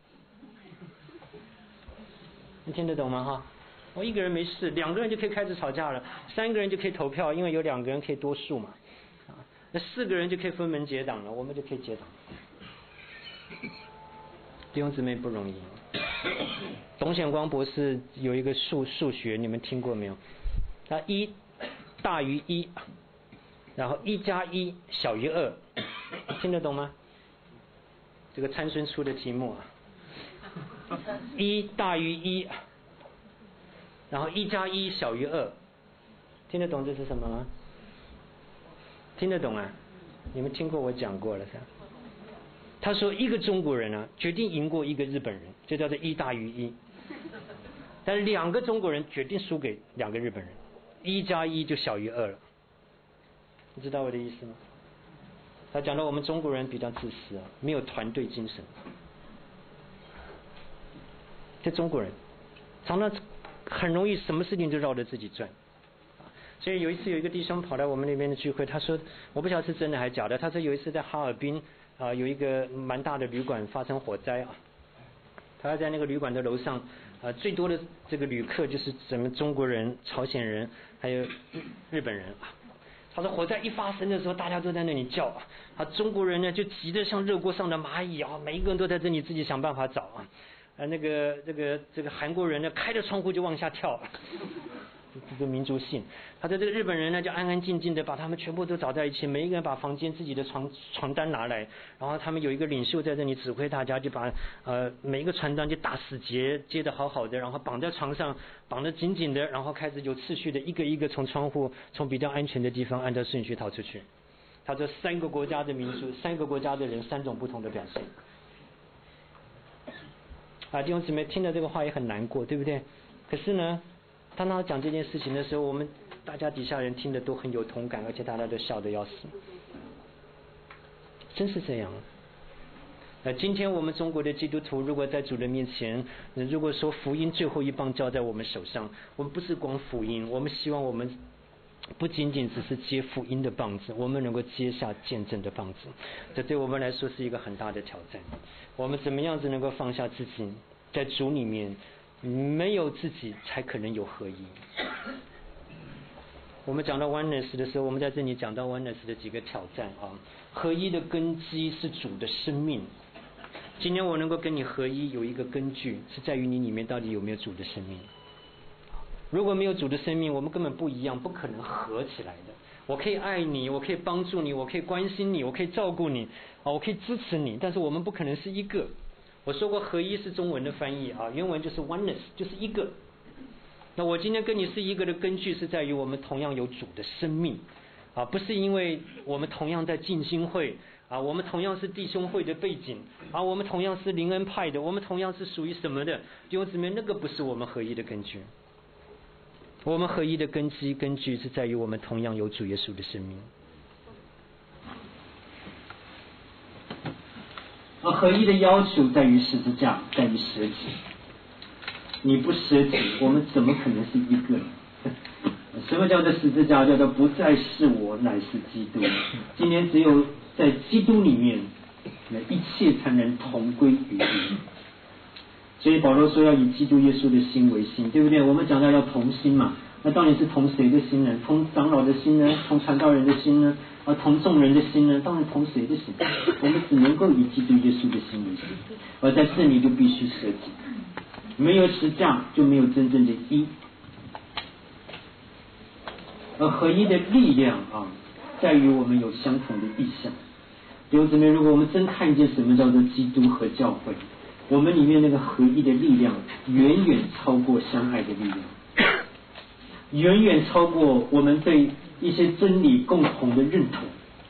你听得懂吗？哈，我一个人没事，两个人就可以开始吵架了，三个人就可以投票，因为有两个人可以多数嘛，啊，那四个人就可以分门结党了，我们就可以结党。弟兄姊妹不容易。董显光博士有一个数数学，你们听过没有？他一大于一，然后一加一小于二，听得懂吗？这个参孙出的题目啊，一大于一，然后一加一小于二，听得懂这是什么吗？听得懂啊？你们听过我讲过了是吧？他说一个中国人啊，决定赢过一个日本人，这叫做一大于一。但是两个中国人决定输给两个日本人，一加一就小于二了。你知道我的意思吗？他讲到我们中国人比较自私啊，没有团队精神。这中国人常常很容易什么事情就绕着自己转。所以有一次有一个弟兄跑来我们那边的聚会，他说我不晓得是真的还是假的，他说有一次在哈尔滨啊、呃、有一个蛮大的旅馆发生火灾啊，他在那个旅馆的楼上啊、 呃，最多的这个旅客就是咱们中国人、朝鲜人还有日本人啊。他说火灾一发生的时候，大家都在那里叫啊，中国人呢就急得像热锅上的蚂蚁啊，每一个人都在这里自己想办法找啊。啊，那个这个这个韩国人呢，开着窗户就往下跳。这个民族性，他的这个日本人呢，就安安静静的把他们全部都找在一起，每一个人把房间自己的床床单拿来，然后他们有一个领袖在这里指挥大家，就把呃每一个床单就打死结，接得好好的，然后绑在床上，绑得紧紧的，然后开始有次序的一个一个从窗户从比较安全的地方按照顺序逃出去。他说三个国家的民族，三个国家的人，三种不同的表现。啊，弟兄姊妹听了这个话也很难过，对不对？可是呢，当他讲这件事情的时候，我们大家底下人听得都很有同感，而且大家都笑得要死，真是这样。呃，今天我们中国的基督徒，如果在主的面前，如果说福音最后一棒交在我们手上，我们不是光福音，我们希望我们不仅仅只是接福音的棒子，我们能够接下见证的棒子。这对我们来说是一个很大的挑战。我们怎么样子能够放下自己，在主里面没有自己才可能有合一。我们讲到 oneness 的时候，我们在这里讲到 oneness 的几个挑战啊。合一的根基是主的生命。今天我能够跟你合一，有一个根据是在于你里面到底有没有主的生命。如果没有主的生命，我们根本不一样，不可能合起来的。我可以爱你，我可以帮助你，我可以关心你，我可以照顾你啊，我可以支持你，但是我们不可能是一个。我说过合一是中文的翻译啊，原文就是 oneness， 就是一个。那我今天跟你是一个的根据是在于我们同样有主的生命啊，不是因为我们同样在浸信会啊，我们同样是弟兄会的背景啊，我们同样是灵恩派的，我们同样是属于什么的，弟兄姊妹，那个不是我们合一的根据。我们合一的根基根据是在于我们同样有主耶稣的生命。而合一的要求在于十字架，在于舍己。你不舍己，我们怎么可能是一个？什么叫做十字架？叫做不再是我，乃是基督。今天只有在基督里面，那一切才能同归于一。所以保罗说要以基督耶稣的心为心，对不对？我们讲到要同心嘛，那到底是同谁的心呢？同长老的心呢？同传道人的心呢？啊，同众人的心呢？当然同谁的心？我们只能够以基督耶稣的心为心，而在这里就必须舍己，没有十架就没有真正的一。而合一的力量啊，在于我们有相同的意向。弟兄姊妹，如果我们真看见什么叫做基督和教会，我们里面那个合一的力量远远超过相爱的力量，远远超过我们对一些真理共同的认同。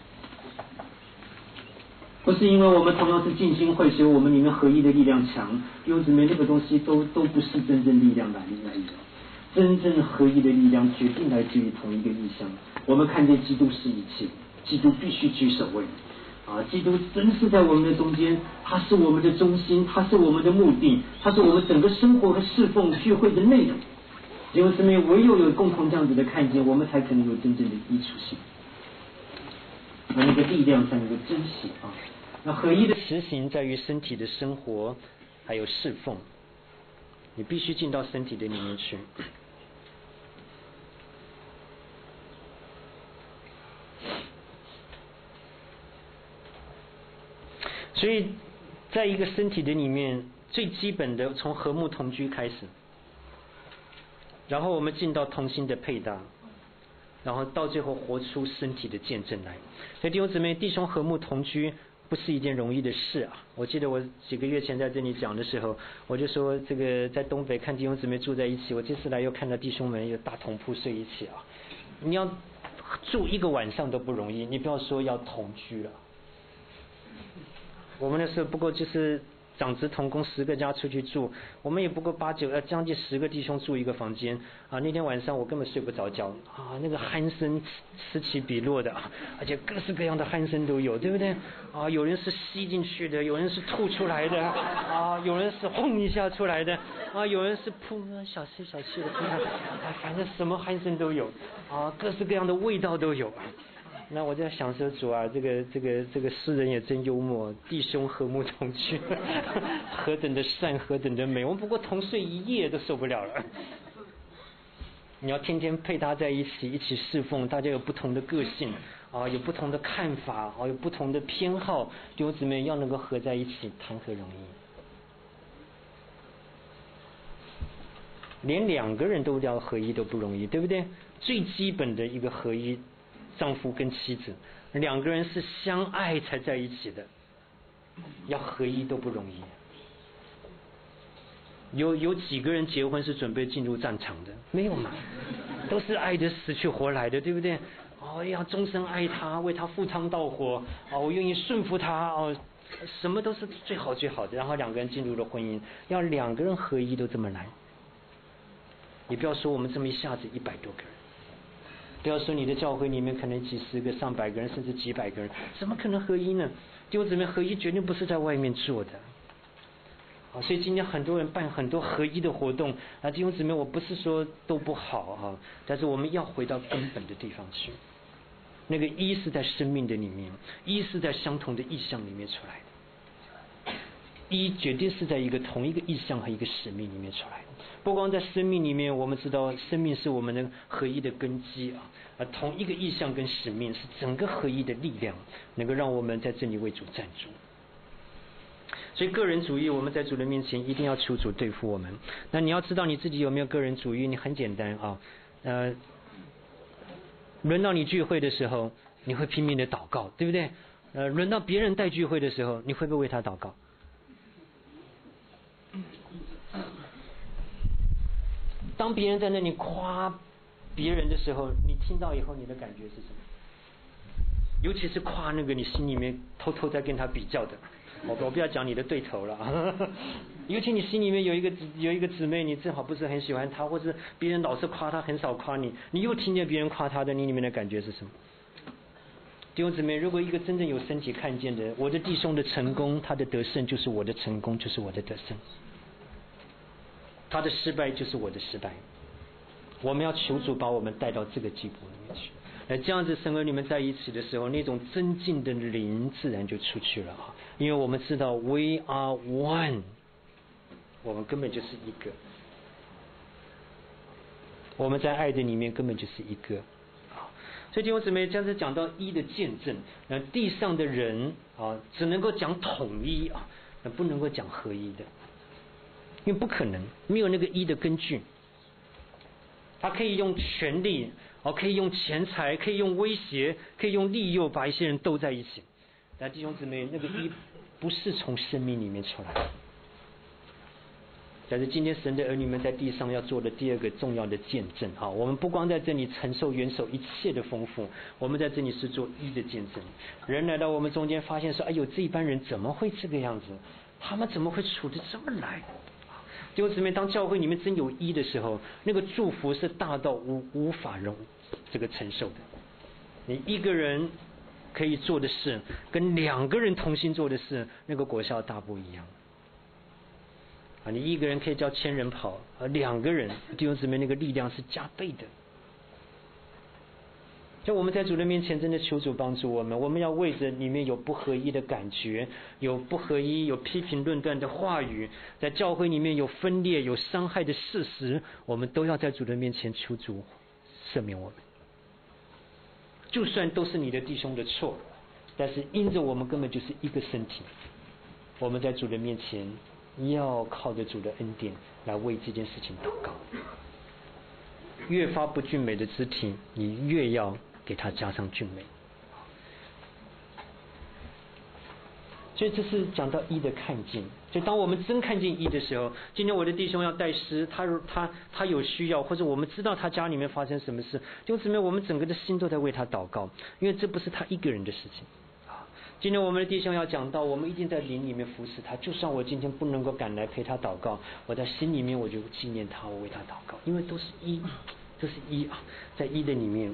不是因为我们同样是浸信会，所以我们里面合一的力量强，弟兄姊妹，这个东西都都不是真正力量来源。真正合一的力量决定来自于同一个意向。我们看见基督是一切，基督必须居首位啊！基督真是在我们的中间，他是我们的中心，他是我们的目的，他是我们整个生活和侍奉聚会的内容。弟兄姊妹，唯有有共同这样子的看见，我们才可能有真正的基础性，而那个力量才能够珍惜啊！那合一的实行在于身体的生活，还有侍奉，你必须进到身体的里面去。所以在一个身体的里面，最基本的从和睦同居开始，然后我们进到同心的配搭，然后到最后活出身体的见证来。所以弟兄姊妹，弟兄和睦同居不是一件容易的事啊！我记得我几个月前在这里讲的时候，我就说这个在东北看弟兄姊妹住在一起，我这次来又看到弟兄们有大同铺睡一起啊！你要住一个晚上都不容易，你不要说要同居了。我们那时候不过就是长子同工十个家出去住，我们也不过八九呃将近十个弟兄住一个房间啊。那天晚上我根本睡不着觉啊，那个鼾声此起彼落的，而且各式各样的鼾声都有，对不对啊？有人是吸进去的，有人是吐出来的啊，有人是轰一下出来的啊，有人是噗小气小气的噗，啊，反正什么鼾声都有啊，各式各样的味道都有。 那我在想说，主啊，这个这个这个诗人也真幽默，弟兄和睦同居，何等的善，何等的美。我们不过同睡一夜都受不了了。你要天天配他在一起，一起侍奉，大家有不同的个性啊，有不同的看法啊，有不同的偏好，弟兄姊妹要能够合在一起，谈何容易？连两个人都要合一都不容易，对不对？最基本的一个合一，丈夫跟妻子两个人是相爱才在一起的，要合一都不容易。有有几个人结婚是准备进入战场的？没有嘛，都是爱的死去活来的，对不对？哦，要终身爱他，为他赴汤蹈火，哦，我愿意顺服他，哦，什么都是最好最好的。然后两个人进入了婚姻，要两个人合一都这么难。你不要说我们这么一下子一百多个人，不要说你的教会里面可能几十个、上百个人，甚至几百个人，怎么可能合一呢？弟兄姊妹，合一绝对不是在外面做的。所以今天很多人办很多合一的活动啊，弟兄姊妹，我不是说都不好哈，但是我们要回到根本的地方去。那个一是在生命的里面，一是在相同的意象里面出来的，一绝对是在一个同一个意象和一个使命里面出来的。不光在生命里面，我们知道生命是我们的合一的根基啊，而同一个意象跟使命是整个合一的力量，能够让我们在这里为主站住。所以个人主义，我们在主的面前一定要求主对付我们。那你要知道你自己有没有个人主义，你很简单啊，呃，轮到你聚会的时候，你会拼命的祷告，对不对？呃，轮到别人带聚会的时候，你会不会为他祷告？当别人在那里夸别人的时候，你听到以后，你的感觉是什么？尤其是夸那个你心里面偷偷在跟他比较的。我我不要讲你的对头了，尤其你心里面有一个有一个姊妹，你正好不是很喜欢她，或者别人老是夸她，很少夸你，你又听见别人夸她的，你里面的感觉是什么？弟兄姊妹，如果一个真正有身体看见的，我的弟兄的成功，他的得胜就是我的成功，就是我的得胜；他的失败就是我的失败。我们要求主把我们带到这个地步里面去。那这样子，神和你们在一起的时候，那种增进的灵自然就出去了啊！因为我们知道 we are one， 我们根本就是一个，我们在爱的里面根本就是一个。所以弟兄姊妹，这样子讲到一的见证，那地上的人啊，只能够讲统一啊，那不能够讲合一的，因为不可能，没有那个一的根据。他可以用权力，哦，可以用钱财，可以用威胁，可以用利诱，把一些人斗在一起。但弟兄姊妹，那个一不是从生命里面出来的。但是今天神的儿女们在地上要做的第二个重要的见证啊，我们不光在这里承受元首一切的丰富，我们在这里是做一的见证。人来到我们中间，发现说：“哎呦，这一班人怎么会这个样子？他们怎么会处得这么来？”弟兄姊妹，当教会里面真有一的时候，那个祝福是大到无无法容这个承受的。你一个人可以做的事，跟两个人同心做的事，那个果效大不一样。啊，你一个人可以叫千人跑，而两个人弟兄姊妹那个力量是加倍的。就我们在主的面前真的求主帮助我们，我们要为着里面有不合一的感觉，有不合一，有批评论断的话语，在教会里面有分裂有伤害的事实，我们都要在主的面前求主赦免我们。就算都是你的弟兄的错，但是因着我们根本就是一个身体，我们在主的面前要靠着主的恩典来为这件事情祷告。越发不俊美的肢体，你越要给它加上俊美。所以这是讲到一的看见。就当我们真看见一的时候，今天我的弟兄要带诗，他他他有需要，或者我们知道他家里面发生什么事，弟兄姊妹，我们整个的心都在为他祷告，因为这不是他一个人的事情。今天我们的弟兄要讲到，我们一定在灵里面服侍他，就算我今天不能够赶来陪他祷告，我在心里面我就纪念他，我为他祷告，因为都是一，都是一啊，在一的里面。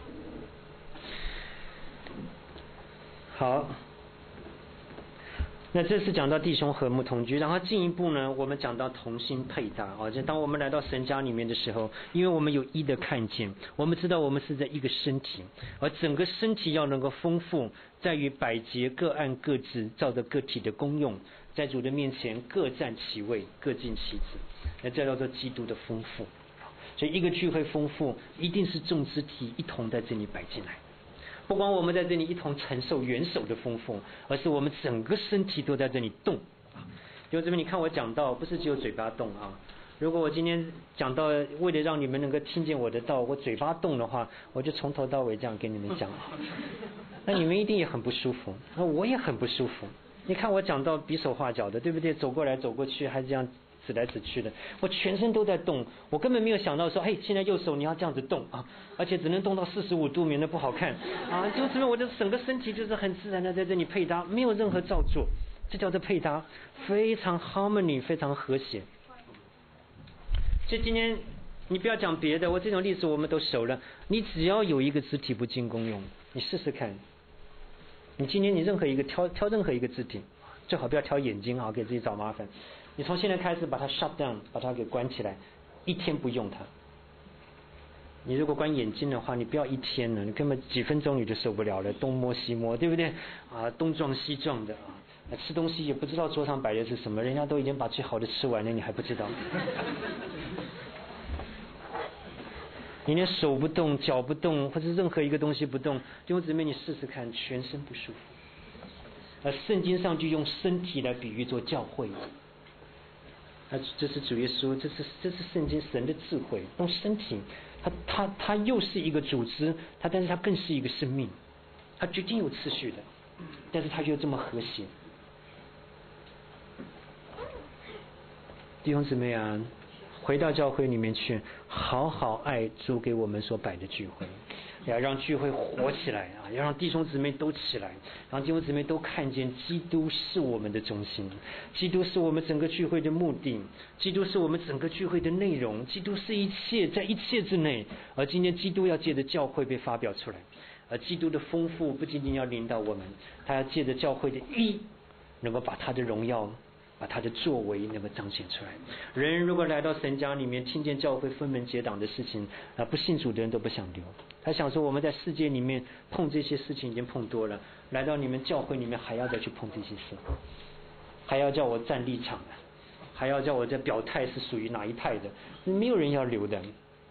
好， 那这是讲到弟兄和睦同居，然后进一步呢，我们讲到同心配搭啊。就当我们来到神家里面的时候，因为我们有一的看见，我们知道我们是在一个身体，而整个身体要能够丰富，在于百节各按各职，照着个体的功用，在主的面前各占其位，各尽其职。那这叫做基督的丰富。所以一个聚会丰富，一定是众肢体一同在这里摆进来。不光我们在这里一同承受元首的丰富，而是我们整个身体都在这里动。就这边你看我讲到，不是只有嘴巴动啊。如果我今天讲到，为了让你们能够听见我的道，我嘴巴动的话，我就从头到尾这样跟你们讲，那你们一定也很不舒服，那我也很不舒服。你看我讲到比手画脚的，对不对？走过来走过去，还是这样指来指去的，我全身都在动，我根本没有想到说，嘿，现在右手你要这样子动啊，而且只能动到四十五度，免得不好看啊。就是我的整个身体就是很自然的在这里配搭，没有任何造作，这叫做配搭，非常 harmony， 非常和谐。所以今天你不要讲别的，我这种例子我们都熟了。你只要有一个肢体不尽功用，你试试看。你今天你任何一个挑挑任何一个肢体，最好不要挑眼睛啊，给自己找麻烦。你从现在开始把它 shut down， 把它给关起来，一天不用它。你如果关眼睛的话，你不要一天了，你根本几分钟你就受不了了，东摸西摸，对不对啊？东撞西撞的啊，吃东西也不知道桌上摆的是什么，人家都已经把最好的吃完了，你还不知道。你连手不动，脚不动，或者任何一个东西不动，弟兄姊妹，你试试看，全身不舒服。而圣经上就用身体来比喻做教会。啊，这是主耶稣，这是这是圣经神的智慧，用身体，它它它又是一个组织，它但是它更是一个生命，它决定有次序的，但是它又这么和谐。弟兄姊妹啊，回到教会里面去，好好爱主给我们所摆的聚会，要让聚会活起来啊！要让弟兄姊妹都起来，让弟兄姊妹都看见基督是我们的中心，基督是我们整个聚会的目的，基督是我们整个聚会的内容，基督是一切，在一切之内。而今天基督要借着教会被发表出来，而基督的丰富不仅仅要领导我们，他要借着教会的义，能够把他的荣耀，把他的作为能够彰显出来。人如果来到神家里面，听见教会分门结党的事情，啊，不信主的人都不想留。他想说，我们在世界里面碰这些事情已经碰多了，来到你们教会里面还要再去碰这些事，还要叫我站立场，还要叫我在表态是属于哪一派的，没有人要留的。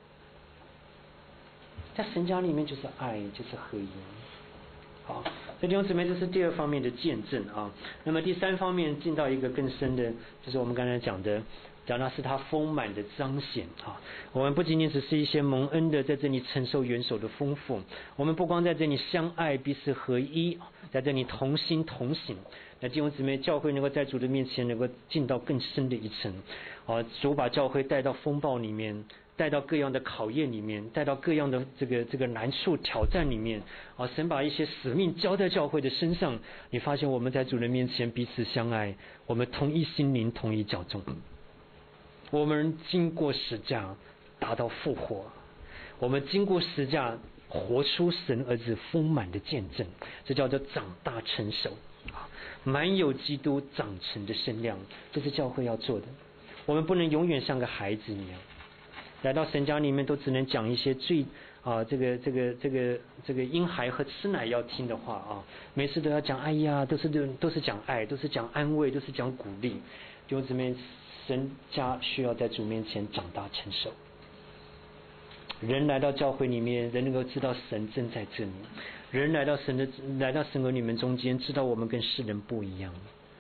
在神家里面就是爱，就是合一。好，所以弟兄姊妹，这是第二方面的见证啊。那么第三方面进到一个更深的，就是我们刚才讲的，讲到是他丰满的彰显啊。我们不仅仅只是一些蒙恩的，在这里承受元首的丰富，我们不光在这里相爱，彼此合一，在这里同心同行。那弟兄姊妹，教会能够在主的面前能够进到更深的一层啊。主把教会带到风暴里面，带到各样的考验里面，带到各样的这个这个难处挑战里面啊。神把一些使命交在教会的身上，你发现我们在主人面前彼此相爱，我们同一心灵，同一脚中。我们经过十架达到复活，我们经过十架活出神儿子丰满的见证，这叫做长大成熟啊，满有基督长成的身量，这是教会要做的。我们不能永远像个孩子一样，来到神家里面都只能讲一些最啊这个这个这个这个婴孩和吃奶要听的话啊，每次都要讲哎呀，都是都是讲爱，都是讲安慰，都是讲鼓励。弟兄姊妹，神家需要在主面前长大成熟。人来到教会里面，人能够知道神正在这里。人来到神的来到神和你们中间，知道我们跟世人不一样。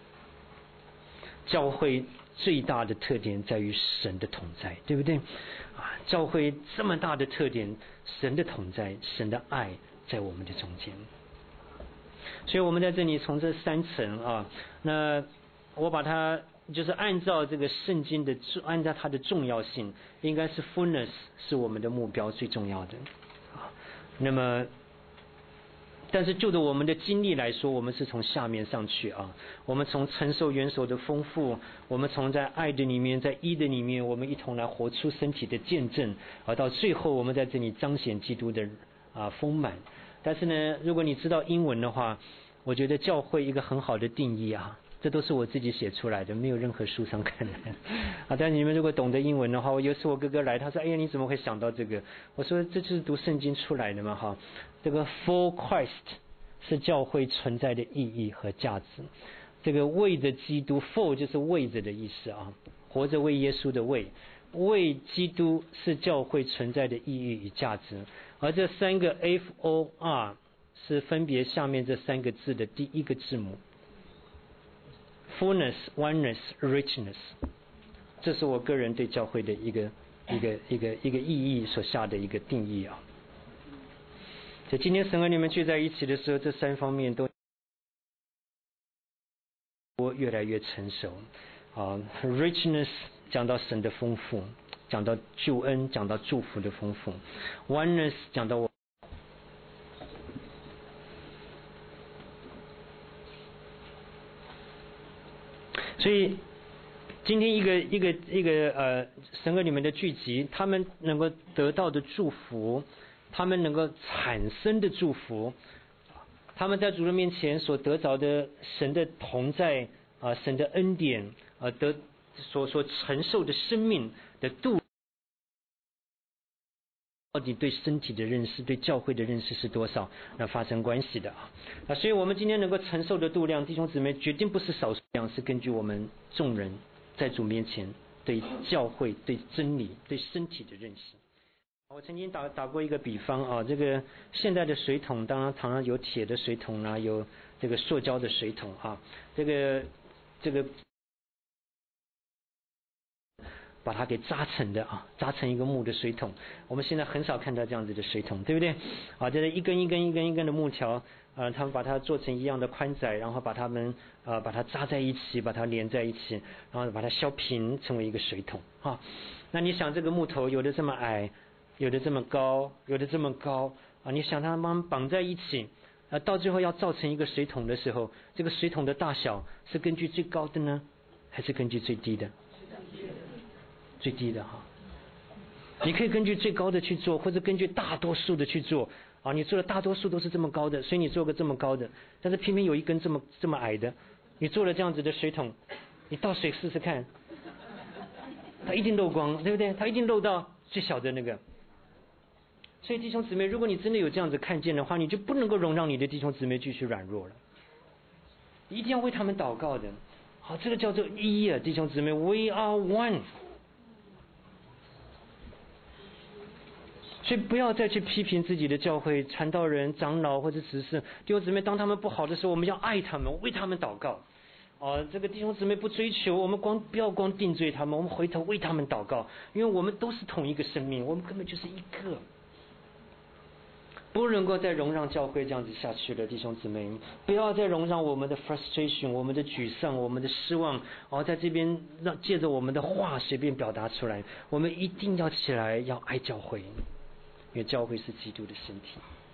教会最大的特点在于神的同在，对不对啊？教会这么大的特点，神的同在，神的爱在我们的中间。所以我们在这里从这三层啊，那我把它就是按照这个圣经的按照它的重要性，应该是 fullness 是我们的目标最重要的啊。那么但是就着我们的经历来说，我们是从下面上去啊，我们从承受元首的丰富，我们从在爱的里面，在一的里面，我们一同来活出身体的见证，而到最后我们在这里彰显基督的啊丰满。但是呢，如果你知道英文的话，我觉得教会一个很好的定义啊， 这都是我自己写出来的，没有任何书上看来的啊。但你们如果懂得英文的话，我有时我哥哥来，他说：“哎呀，你怎么会想到这个？”我说：“这就是读圣经出来的嘛，哈。这个 for Christ 是教会存在的意义和价值。这个为着基督 ，for 就是为着的意思啊，活着为耶稣的为，为基督是教会存在的意义与价值。而这三个 F O R 是分别下面这三个字的第一个字母。Fullness, oneness, richness， 这是我个人对教会的一个一个一个一个意义所下的一个定义啊。所以今天神和你们聚在一起的时候，这三方面都越来越成熟啊。richness 讲到神的丰富，讲到救恩，讲到祝福的丰富。oneness 讲到我。所以今天一个一个一个呃神和你们的聚集，他们能够得到的祝福，他们能够产生的祝福，他们在主的面前所得着的神的同在啊、呃，神的恩典啊、呃，得所所承受的生命的度，到底对身体的认识，对教会的认识是多少，那发生关系的啊。啊，所以我们今天能够承受的度量，弟兄姊妹，决定不是少数量，是根据我们众人在主面前对教会、对真理、对身体的认识。我曾经打打过一个比方啊，这个现在的水桶，当然常常有铁的水桶啊，有这个塑胶的水桶啊，这个这个。把它给扎成的啊，扎成一个木的水桶。我们现在很少看到这样子的水桶，对不对？啊，这是一根一根一根一根的木条，呃，他们把它做成一样的宽窄，然后把它们呃把它扎在一起，把它连在一起，然后把它削平，成为一个水桶啊。那你想，这个木头有的这么矮，有的这么高，有的这么高啊，你想它们绑在一起，啊，到最后要造成一个水桶的时候，这个水桶的大小是根据最高的呢，还是根据最低的？最低的哈，你可以根据最高的去做，或者根据大多数的去做啊。你做的大多数都是这么高的，所以你做个这么高的，但是偏偏有一根这么这么矮的，你做了这样子的水桶，你倒水试试看，它一定漏光，对不对？它一定漏到最小的那个。所以弟兄姊妹，如果你真的有这样子看见的话，你就不能够容让你的弟兄姊妹继续软弱了，一定要为他们祷告的。好，这个叫做一啊，弟兄姊妹 ，We are one。所以不要再去批评自己的教会传道人、长老或者执事弟兄姊妹，当他们不好的时候，我们要爱他们，为他们祷告。哦，这个弟兄姊妹不追求，我们光不要光定罪他们，我们回头为他们祷告，因为我们都是同一个生命，我们根本就是一个。不能够再容让教会这样子下去了，弟兄姊妹，不要再容让我们的 frustration、我们的沮丧、我们的失望，哦，在这边让借着我们的话随便表达出来。我们一定要起来，要爱教会。因为教会是基督的身体，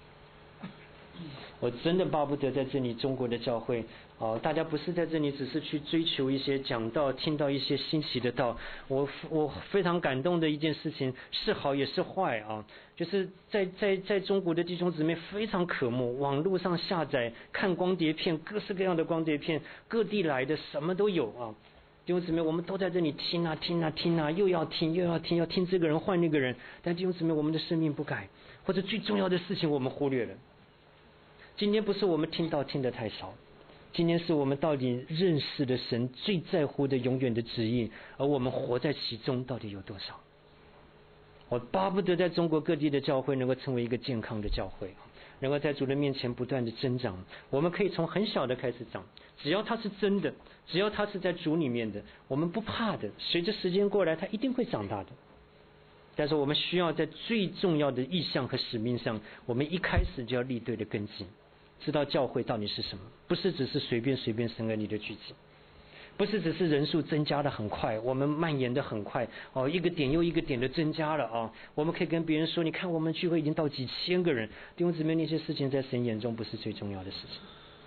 我真的巴不得在这里中国的教会哦，大家不是在这里只是去追求一些讲道，听到一些新奇的道。我我非常感动的一件事情，是好也是坏啊，就是在在在中国的弟兄姊妹非常渴慕网络上下载看光碟片，各式各样的光碟片，各地来的什么都有啊。弟兄姊妹，我们都在这里听啊听啊听啊，又要听又要听，要听这个人换那个人。但弟兄姊妹，我们的生命不改，或者最重要的事情我们忽略了。今天不是我们听到听得太少，今天是我们到底认识的神最在乎的永远的旨意，而我们活在其中到底有多少？我巴不得在中国各地的教会能够成为一个健康的教会，能够在主的面前不断的增长。我们可以从很小的开始长，只要它是真的，只要它是在主里面的，我们不怕的。随着时间过来，它一定会长大的。但是我们需要在最重要的意向和使命上，我们一开始就要立对的根基，知道教会到底是什么，不是只是随便随便神儿你的聚集，不是只是人数增加的很快，我们蔓延的很快哦，一个点又一个点的增加了啊！我们可以跟别人说，你看我们聚会已经到几千个人，弟兄姊妹，那些事情在神眼中不是最重要的事情。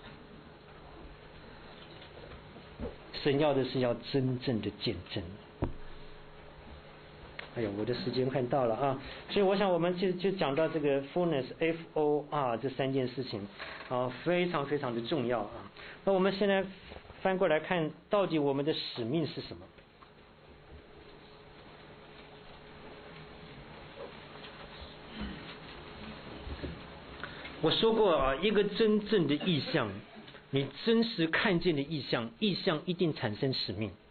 神要的是要真正的见证。哎呦，我的时间快到了啊！所以我想我们就就讲到这个 fullness F O R 这三件事情啊，非常非常的重要啊。那我们现在翻过来看，到底我们的使命是什么？我说过啊，一个真正的意象，你真实看见的意象，意象一定产生使命。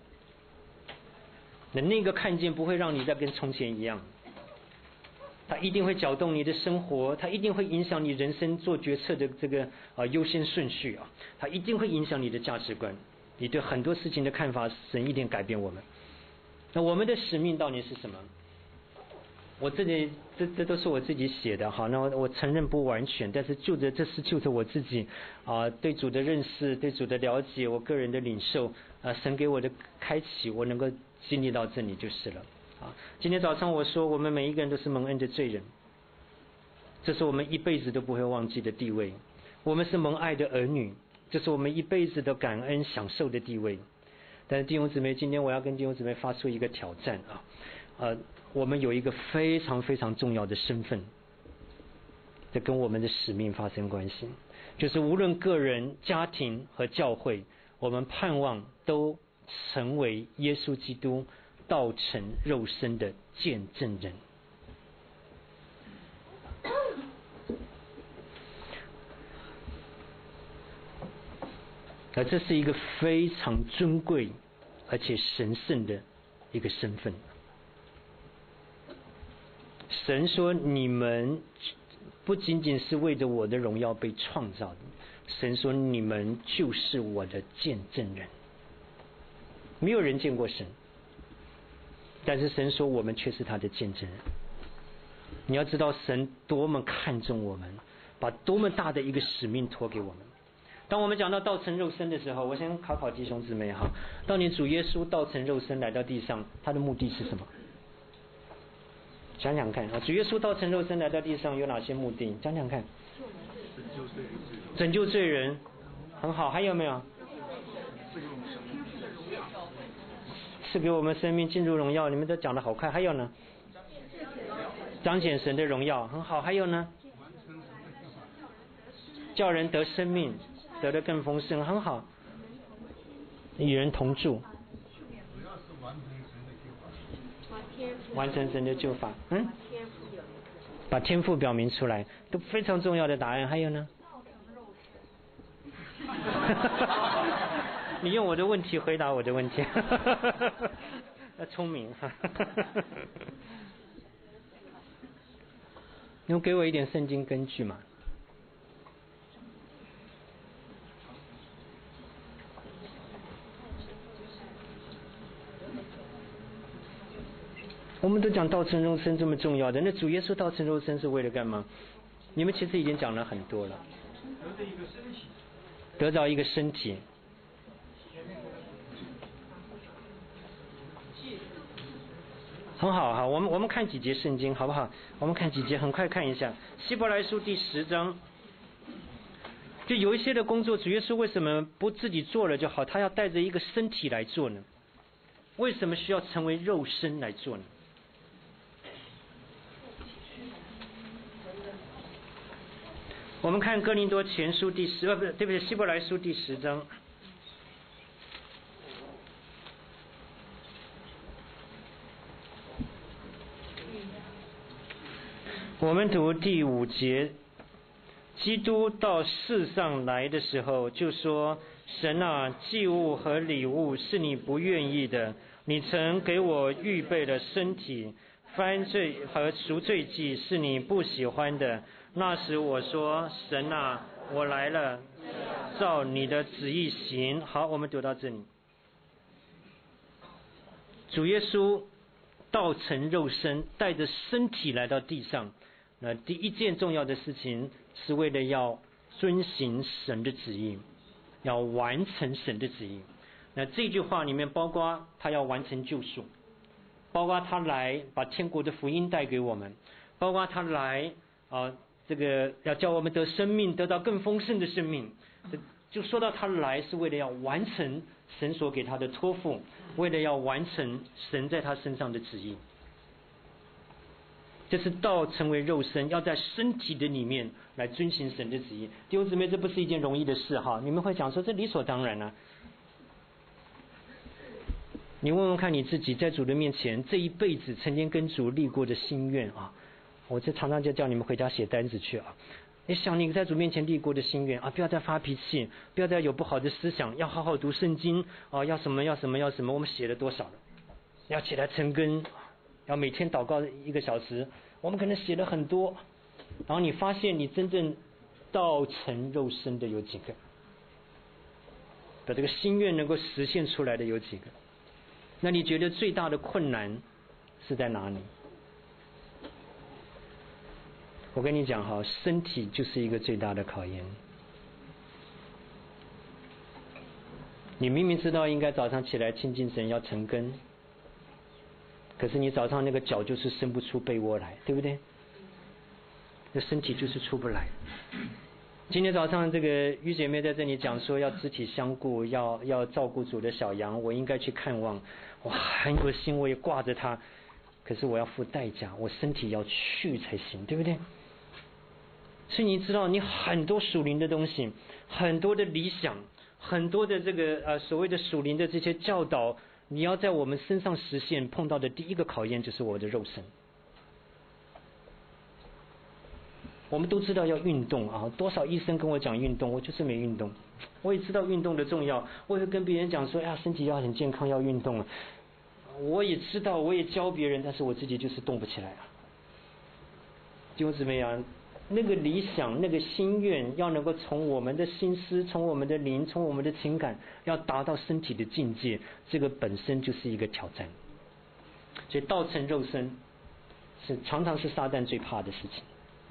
那那个看见不会让你再跟从前一样，它一定会搅动你的生活，它一定会影响你人生做决策的这个啊优先顺序啊，它一定会影响你的价值观，你对很多事情的看法，神一定改变我们。那我们的使命到底是什么？我自己这这都是我自己写的哈，那我我承认不完全，但是就着这是就着我自己啊对主的认识，对主的了解，我个人的领受啊，神给我的开启，我能够经历到这里就是了啊。今天早上我说，我们每一个人都是蒙恩的罪人，这是我们一辈子都不会忘记的地位。我们是蒙爱的儿女，这是我们一辈子的感恩享受的地位。但是弟兄姊妹，今天我要跟弟兄姊妹发出一个挑战啊，呃，我们有一个非常非常重要的身份，这跟我们的使命发生关系，就是无论个人、家庭和教会，我们盼望都成为耶稣基督道成肉身的见证人。而这是一个非常尊贵而且神圣的一个身份。神说，你们不仅仅是为着我的荣耀被创造的，神说你们就是我的见证人。没有人见过神，但是神说我们却是他的见证人。你要知道神多么看重我们，把多么大的一个使命托给我们。当我们讲到道成肉身的时候，我先考考弟兄姊妹哈，当年主耶稣道成肉身来到地上，他的目的是什么？想想看啊，主耶稣道成肉身来到地上有哪些目的？讲讲看。拯救罪人，很好。还有没有？赐给我们生命，进入荣耀。你们都讲得好快。还有呢？彰显神的荣耀，很好。还有呢？叫人得生命，得得更丰盛，很好。与人同住，完成神的救法。嗯，把天赋表明出来，都非常重要的答案。还有呢？你用我的问题回答我的问题，聪明。能给我一点圣经根据吗？我们都讲道成肉身这么重要的，那主耶稣道成肉身是为了干嘛？你们其实已经讲了很多了。得到一个身体，很好哈。我们我们看几节圣经好不好？我们看几节，很快看一下希伯来书第十章。就有一些的工作，主耶稣为什么不自己做了就好？他要带着一个身体来做呢？为什么需要成为肉身来做呢？我们看哥林多前书第十呃不对不对希伯来书第十章，我们读第五节，基督到世上来的时候就说，神啊，祭物和礼物是你不愿意的，你曾给我预备了身体，犯罪和赎罪祭是你不喜欢的。那时我说，神啊，我来了，照你的旨意行。好，我们读到这里。主耶稣道成肉身，带着身体来到地上，那第一件重要的事情是为了要遵行神的旨意，要完成神的旨意。那这句话里面包括他要完成救赎，包括他来把天国的福音带给我们，包括他来啊、呃，这个要叫我们得生命，得到更丰盛的生命。就说到他来是为了要完成神所给他的托付，为了要完成神在他身上的旨意。这是道成为肉身，要在身体的里面来遵行神的旨意。弟兄姊妹，这不是一件容易的事哈！你们会讲说这理所当然啊， 你问问看你自己，在主的面前这一辈子曾经跟主立过的心愿啊，我这常常就叫你们回家写单子去啊。你想你在主面前立过的心愿啊，不要再发脾气，不要再有不好的思想，要好好读圣经啊，要什么要什么要什么，我们写了多少了？要起来晨更，要每天祷告一个小时，我们可能写了很多，然后你发现你真正道成肉身的有几个？把这个心愿能够实现出来的有几个？那你觉得最大的困难是在哪里？我跟你讲哈，身体就是一个最大的考验。你明明知道应该早上起来亲近神要晨更，可是你早上那个脚就是伸不出被窝来，对不对？那身体就是出不来。今天早上这个于姐妹在这里讲说要肢体相顾，要要照顾主的小羊，我应该去看望，我很有心，我也挂着它，可是我要付代价，我身体要去才行，对不对？所以你知道，你很多属灵的东西，很多的理想，很多的这个呃所谓的属灵的这些教导，你要在我们身上实现，碰到的第一个考验就是我的肉身。我们都知道要运动啊，多少医生跟我讲运动，我就是没运动。我也知道运动的重要，我也跟别人讲说，哎呀，身体要很健康，要运动啊。我也知道，我也教别人，但是我自己就是动不起来啊。弟兄姊妹啊，那个理想，那个心愿，要能够从我们的心思，从我们的灵，从我们的情感，要达到身体的境界，这个本身就是一个挑战。所以道成肉身，是常常是撒旦最怕的事情。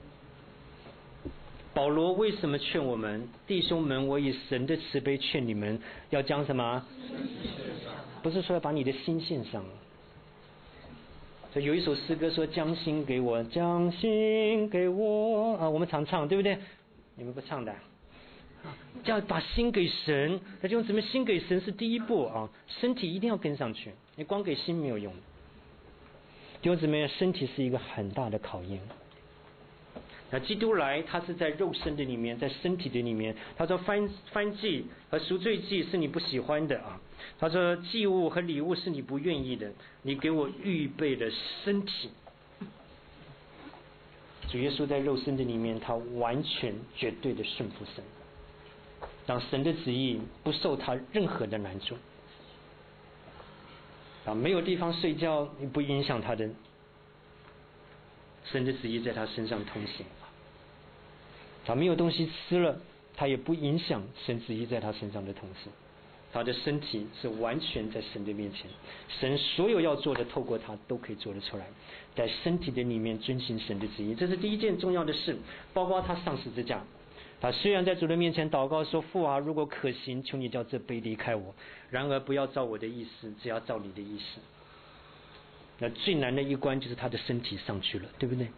保罗为什么劝我们弟兄们，我以神的慈悲劝你们，要将什么？不是说要把你的心献上。所以有一首诗歌说，将心给我，将心给我啊，我们常唱，对不对？你们不唱的啊，叫把心给神。那就怎么心给神是第一步啊，身体一定要跟上去，你光给心没有用。弟兄姊妹，身体是一个很大的考验。那基督来，他是在肉身的里面，在身体的里面。他说燔燔祭和赎罪祭是你不喜欢的啊，他说祭物和礼物是你不愿意的，你给我预备了身体。主耶稣在肉身的里面，他完全绝对的顺服神，让神的旨意不受他任何的难处啊，没有地方睡觉，你不影响他的神的旨意在他身上通行。他没有东西吃了，他也不影响神旨意在他身上的同时，他的身体是完全在神的面前，神所有要做的透过他都可以做得出来，在身体的里面遵行神的旨意，这是第一件重要的事。包括他上十字架，他虽然在主的面前祷告说，父啊，如果可行，求你叫这杯离开我，然而不要照我的意思，只要照你的意思。那最难的一关就是他的身体上去了，对不对？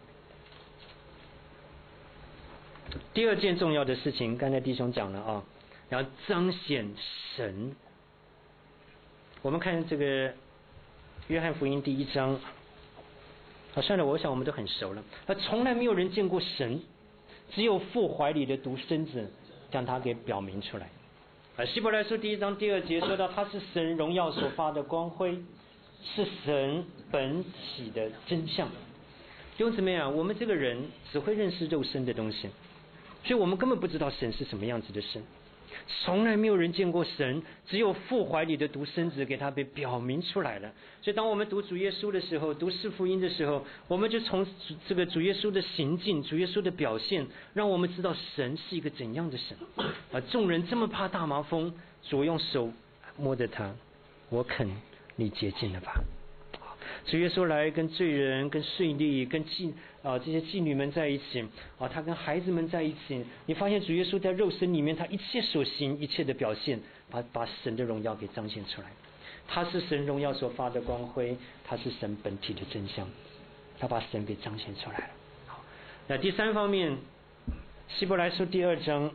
第二件重要的事情，刚才弟兄讲了啊，要彰显神。我们看这个约翰福音第一章，啊，算了，我想我们都很熟了。他从来没有人见过神，只有父怀里的独生子将他给表明出来。啊，希伯来书第一章第二节说到，他是神荣耀所发的光辉，是神本体的真相。弟兄姊妹啊，我们这个人只会认识肉身的东西，所以我们根本不知道神是什么样子的神，从来没有人见过神，只有父怀里的独生子给他被表明出来了。所以当我们读主耶稣的时候，读四福音的时候，我们就从这个主耶稣的行径，主耶稣的表现，让我们知道神是一个怎样的神啊！众人这么怕大麻风，主用手摸着他，我肯你洁净了吧。主耶稣来跟罪人、跟税吏、跟妓啊这些妓女们在一起啊，他跟孩子们在一起。你发现主耶稣在肉身里面，他一切所行、一切的表现，把把神的荣耀给彰显出来。他是神荣耀所发的光辉，他是神本体的真相，他把神给彰显出来了。好，那第三方面，希伯来书第二章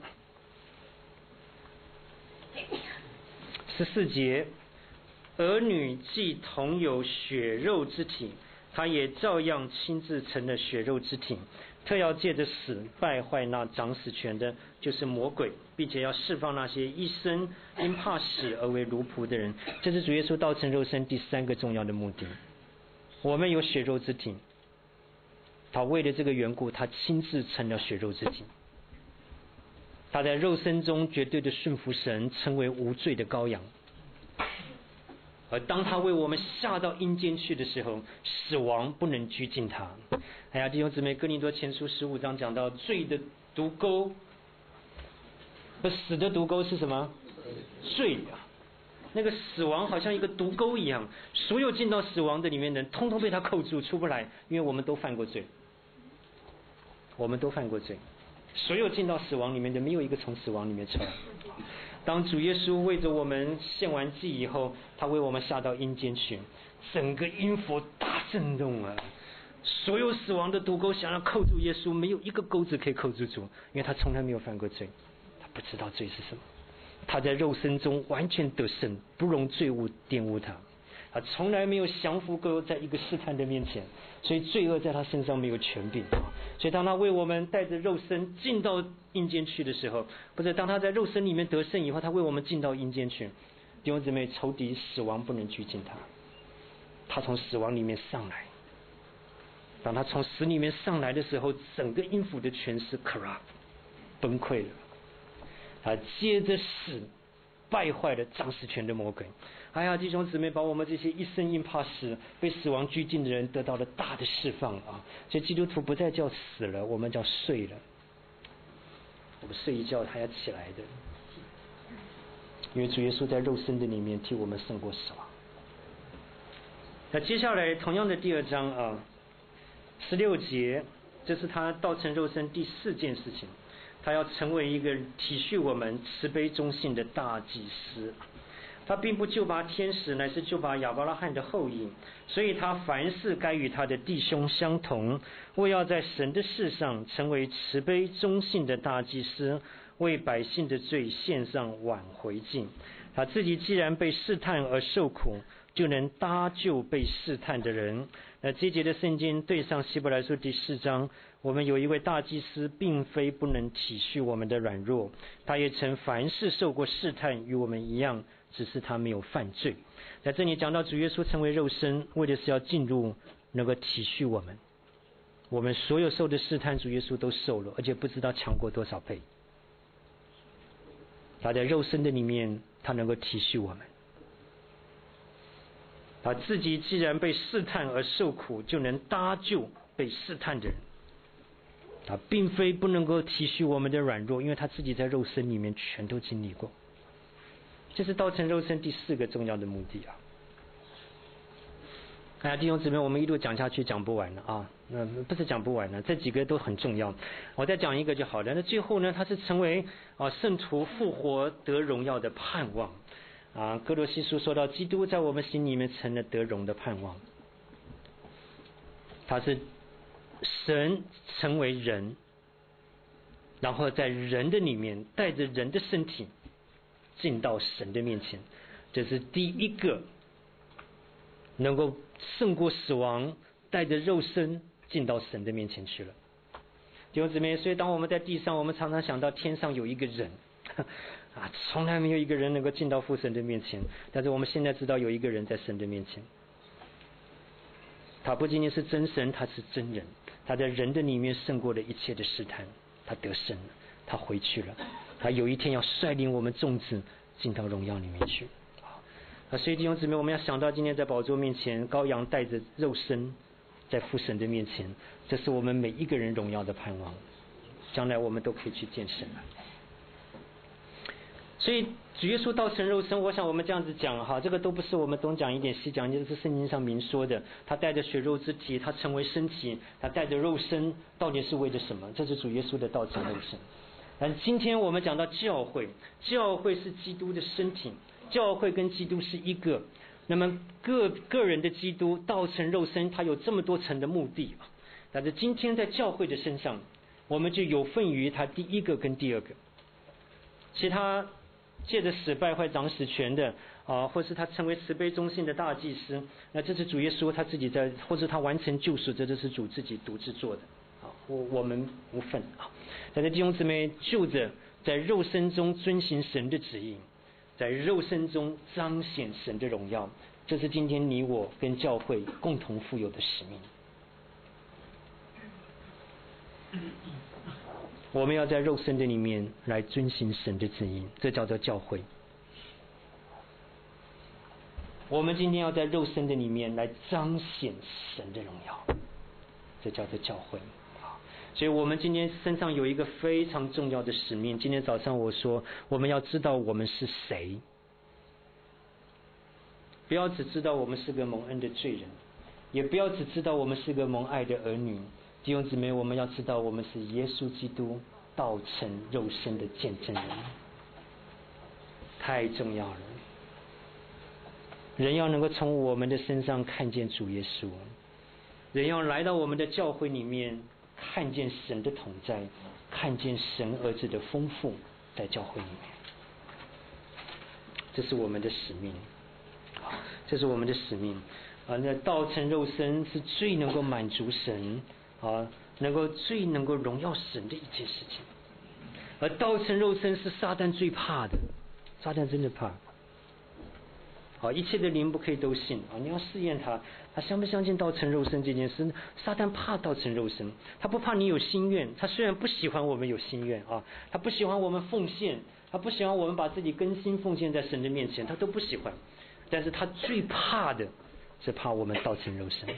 十四节。儿女既同有血肉之体，他也照样亲自成了血肉之体， 特要借着死败坏那掌死权的，就是魔鬼，并且要释放那些一生因怕死而为奴仆的人。这是主耶稣道成肉身第三个重要的目的。我们有血肉之体，他为了这个缘故，他亲自成了血肉之体。他在肉身中绝对的顺服神，成为无罪的羔羊。而当他为我们下到阴间去的时候，死亡不能拘禁他。哎呀，弟兄姊妹，哥林多前书十五章讲到罪的毒钩，不，死的毒钩是什么？罪啊！那个死亡好像一个毒钩一样，所有进到死亡的里面的人，通通被他扣住，出不来，因为我们都犯过罪，我们都犯过罪。所有进到死亡里面的，没有一个从死亡里面出来。当主耶稣为着我们献完祭以后，他为我们下到阴间去，整个阴府大震动啊！所有死亡的毒钩想要扣住耶稣，没有一个钩子可以扣住主，因为他从来没有犯过罪，他不知道罪是什么。他在肉身中完全得胜，不容罪恶玷污他。他从来没有降服过在一个试探的面前，所以罪恶在他身上没有权柄。所以当他为我们带着肉身进到阴间去的时候，不是当他在肉身里面得胜以后，他为我们进到阴间去。弟兄姊妹，仇敌死亡不能拘禁他，他从死亡里面上来。当他从死里面上来的时候，整个阴府的权势 corrupt 崩溃了。他接着死败坏了掌死权的魔鬼。哎呀，弟兄姊妹，把我们这些一生因怕死被死亡拘禁的人得到了大的释放啊！所以基督徒不再叫死了，我们叫睡了。我们睡一觉还要起来的，因为主耶稣在肉身的里面替我们胜过死亡。那接下来同样的第二章啊，十六节，这是他道成肉身第四件事情，他要成为一个体恤我们、慈悲忠信的大祭司。他并不救拔天使，乃是救拔亚伯拉罕的后裔，所以他凡事该与他的弟兄相同，为要在神的事上成为慈悲忠信的大祭司，为百姓的罪献上挽回祭。他自己既然被试探而受苦，就能搭救被试探的人。那这节的圣经对上希伯来书第四章，我们有一位大祭司，并非不能体恤我们的软弱，他也曾凡事受过试探，与我们一样，只是他没有犯罪。在这里讲到主耶稣成为肉身，为的是要进入能够体恤我们，我们所有受的试探，主耶稣都受了，而且不知道强过多少倍。他在肉身的里面，他能够体恤我们。他自己既然被试探而受苦，就能搭救被试探的人。他并非不能够体恤我们的软弱，因为他自己在肉身里面全都经历过。这是道成肉身第四个重要的目的啊！哎呀，弟兄姊妹，我们一路讲下去讲不完了啊！那不是讲不完了，这几个都很重要。我再讲一个就好了。那最后呢，他是成为啊圣徒复活得荣耀的盼望啊。哥罗西书说到，基督在我们心里面成了得荣的盼望。他是神成为人，然后在人的里面带着人的身体进到神的面前，这是第一个能够胜过死亡，带着肉身进到神的面前去了。弟兄姊妹，所以当我们在地上，我们常常想到天上有一个人啊，从来没有一个人能够进到父神的面前，但是我们现在知道有一个人在神的面前，他不仅仅是真神，他是真人，他在人的里面胜过了一切的试探，他得胜了，他回去了，他有一天要率领我们众子进到荣耀里面去。啊，所以弟兄姊妹，我们要想到今天在宝座面前，羔羊带着肉身在父神的面前，这是我们每一个人荣耀的盼望，将来我们都可以去见神了。所以主耶稣道成肉身，我想我们这样子讲哈，这个都不是我们东讲一点西讲一点，这是圣经上明说的。他带着血肉之体，他成为身体，他带着肉身，到底是为了什么？这是主耶稣的道成肉身。但今天我们讲到教会，教会是基督的身体，教会跟基督是一个。那么个个人的基督道成肉身，他有这么多层的目的啊。但是今天在教会的身上，我们就有份于他第一个跟第二个，其他借着死败坏掌死权的啊，或是他成为慈悲忠信的大祭司，那这是主耶稣他自己在，或是他完成救赎，这就是主自己独自做的啊。 我我们无份啊。在这弟兄姊妹就着在肉身中遵行神的旨意，在肉身中彰显神的荣耀，这是今天你我跟教会共同负有的使命。我们要在肉身的里面来遵行神的旨意，这叫做教会。我们今天要在肉身的里面来彰显神的荣耀，这叫做教会。所以我们今天身上有一个非常重要的使命。今天早上我说，我们要知道我们是谁，不要只知道我们是个蒙恩的罪人，也不要只知道我们是个蒙爱的儿女。弟兄姊妹，我们要知道我们是耶稣基督道成肉身的见证人，太重要了。人要能够从我们的身上看见主耶稣，人要来到我们的教会里面看见神的同在，看见神儿子的丰富在教会里面，这是我们的使命，这是我们的使命啊！那道成肉身是最能够满足神啊，能够最能够荣耀神的一件事情。而道成肉身是撒旦最怕的，撒旦真的怕。好，一切的灵不可以都信啊！你要试验他，他相不相信道成肉身这件事？撒旦怕道成肉身，他不怕你有心愿，他虽然不喜欢我们有心愿啊，他不喜欢我们奉献，他不喜欢我们把自己更新奉献在神的面前，他都不喜欢。但是他最怕的是怕我们道成肉身，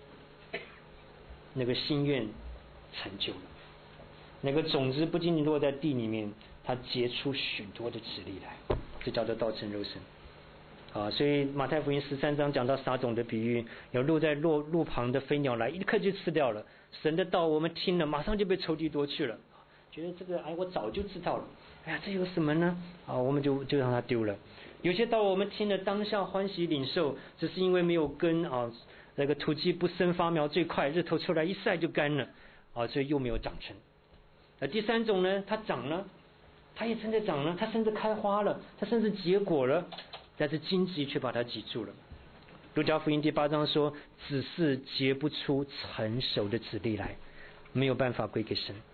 那个心愿成就了，那个种子不仅仅落在地里面，它结出许多的籽粒来，这叫做道成肉身。啊，所以马太福音十三章讲到撒种的比喻，有落在路路旁的飞鸟来，一颗就吃掉了。神的道我们听了，马上就被仇敌夺去了，觉得这个哎，我早就知道了，哎呀，这有什么呢？啊，我们就就让它丢了。有些道我们听了，当下欢喜领受，只是因为没有根啊，那个土基不生发苗最快，日头出来一晒就干了啊，所以又没有长成。那第三种呢，它长了，它也真的长了，它甚至开花了，它甚至结果了。但是荆棘却把它挤住了。路加福音第八章说，只是结不出成熟的籽粒来，没有办法归给神。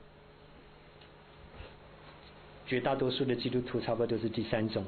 绝大多数的基督徒差不多都是第三种。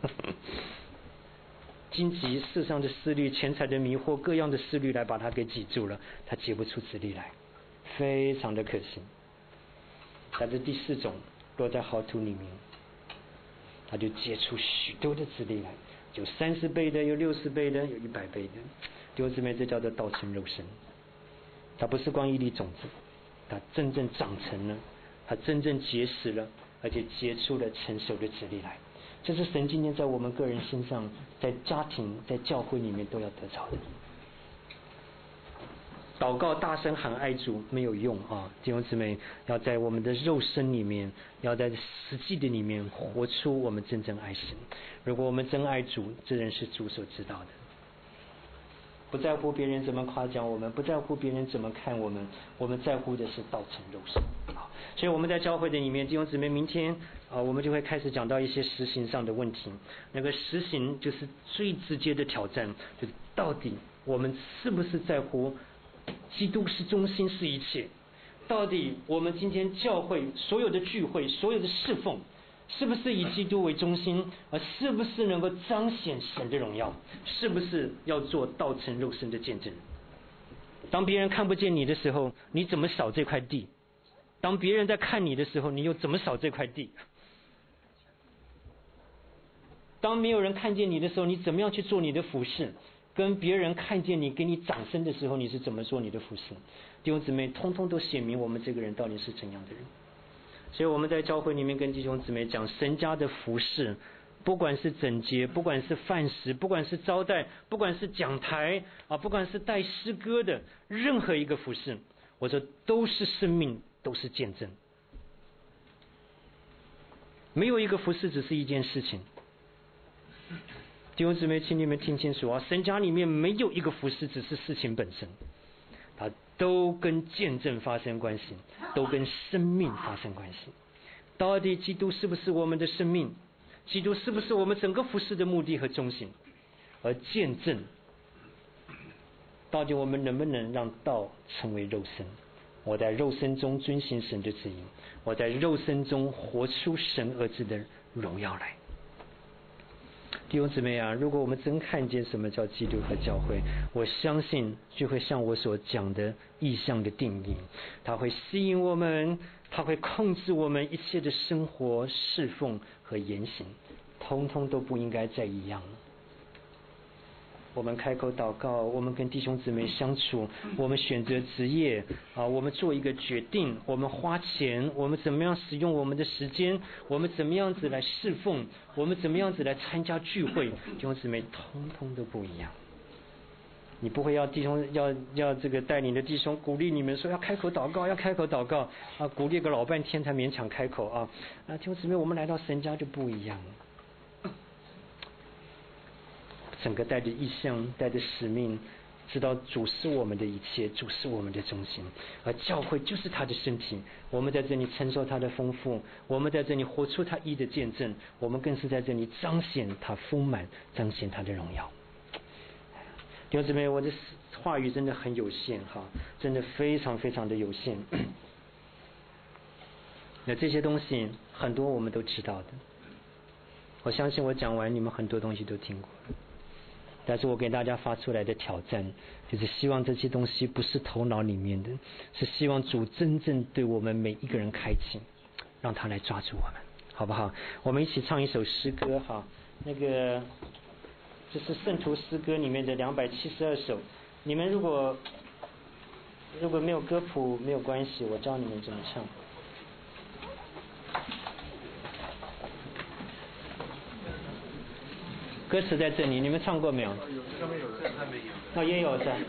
荆棘，世上的思虑、钱财的迷惑、各样的思虑来把它给挤住了，它结不出籽粒来，非常的可惜。但是第四种落在好土里面，它就结出许多的籽粒来，有三十倍的，有六十倍的，有一百倍的。弟兄姊妹，这叫做道成肉身。它不是光一粒种子，它真正长成了，它真正结实了，而且结出了成熟的籽粒来。这是神今天在我们个人身上，在家庭、在教会里面都要得着的。祷告大声喊爱主没有用啊！弟兄姊妹，要在我们的肉身里面，要在实际的里面活出我们真正爱神。如果我们真爱主，这人是主所知道的，不在乎别人怎么夸奖我们，不在乎别人怎么看我们，我们在乎的是道成肉身啊！所以我们在教会的里面，弟兄姊妹，明天啊，我们就会开始讲到一些实行上的问题。那个实行就是最直接的挑战，就到底我们是不是在乎基督是中心是一切？到底我们今天教会所有的聚会、所有的侍奉，是不是以基督为中心？而是不是能够彰显神的荣耀？是不是要做道成肉身的见证？当别人看不见你的时候，你怎么扫这块地？当别人在看你的时候，你又怎么扫这块地？当没有人看见你的时候，你怎么样去做你的服事？跟别人看见你给你掌声的时候，你是怎么做你的服事？弟兄姊妹，通通都显明我们这个人到底是怎样的人。所以我们在教会里面跟弟兄姊妹讲，神家的服事，不管是整洁，不管是饭食，不管是招待，不管是讲台啊，不管是带诗歌的任何一个服事，我说都是生命，都是见证。没有一个服事只是一件事情。弟兄姊妹，请你们听清楚啊！神家里面没有一个服事只是事情本身，它都跟见证发生关系，都跟生命发生关系。到底基督是不是我们的生命？基督是不是我们整个服事的目的和中心？而见证，到底我们能不能让道成为肉身？ 我在肉身中遵行神的旨意，我在肉身中活出神儿子的荣耀来。弟兄姊妹啊，如果我们真看见什么叫基督和教会，我相信就会像我所讲的意象的定义，它会吸引我们，它会控制我们一切的生活、侍奉和言行，通通都不应该再一样了。我们开口祷告，我们跟弟兄姊妹相处，我们选择职业啊，我们做一个决定，我们花钱，我们怎么样使用我们的时间，我们怎么样子来侍奉，我们怎么样子来参加聚会，弟兄姊妹通通都不一样。你不会要弟兄要要这个带领的弟兄鼓励你们说要开口祷告，要开口祷告啊，鼓励个老半天才勉强开口啊啊！弟兄姊妹，我们来到神家就不一样了。整个带着意向，带着使命，知道主是我们的一切，主是我们的中心，而教会就是他的身体。我们在这里承受他的丰富，我们在这里活出他义的见证，我们更是在这里彰显他丰满，彰显他的荣耀。弟兄姊妹，我的话语真的很有限哈，真的非常非常的有限。那这些东西很多我们都知道的，我相信我讲完，你们很多东西都听过。但是我给大家发出来的挑战，就是希望这些东西不是头脑里面的，是希望主真正对我们每一个人开启，让他来抓住我们，好不好？我们一起唱一首诗歌哈，那个这是圣徒诗歌里面的两百七十二首。你们如果如果没有歌谱没有关系，我教你们怎么唱。歌词在这里，你们唱过没有？上面有的，上面有。哦，也有在。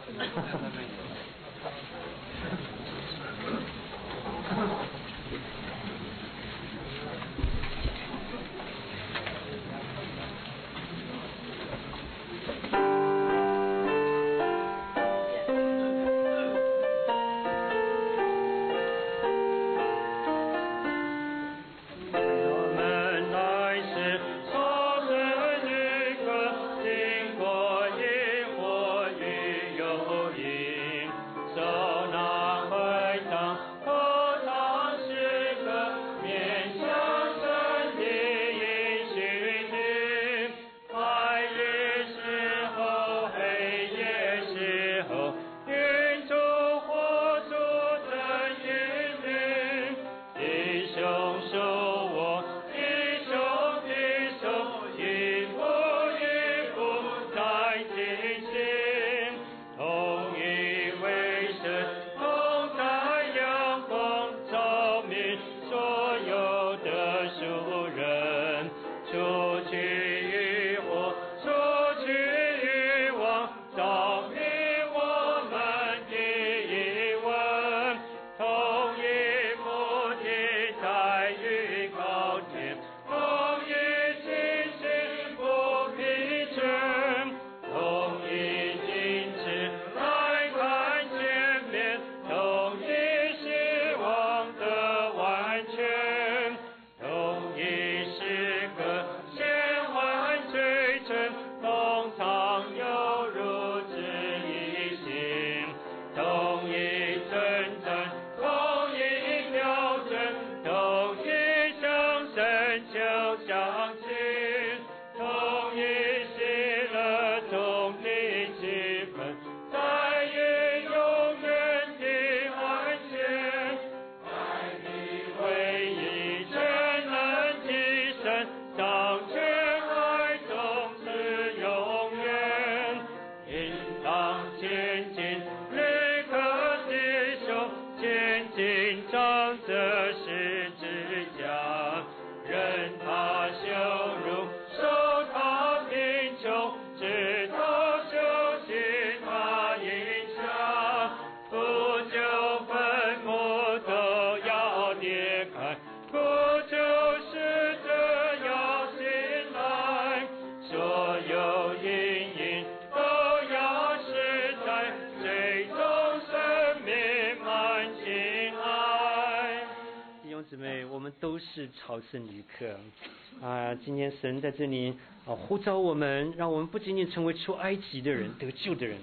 都是朝圣旅客啊！今天神在这里啊呼召我们，让我们不仅仅成为出埃及的人、得救的人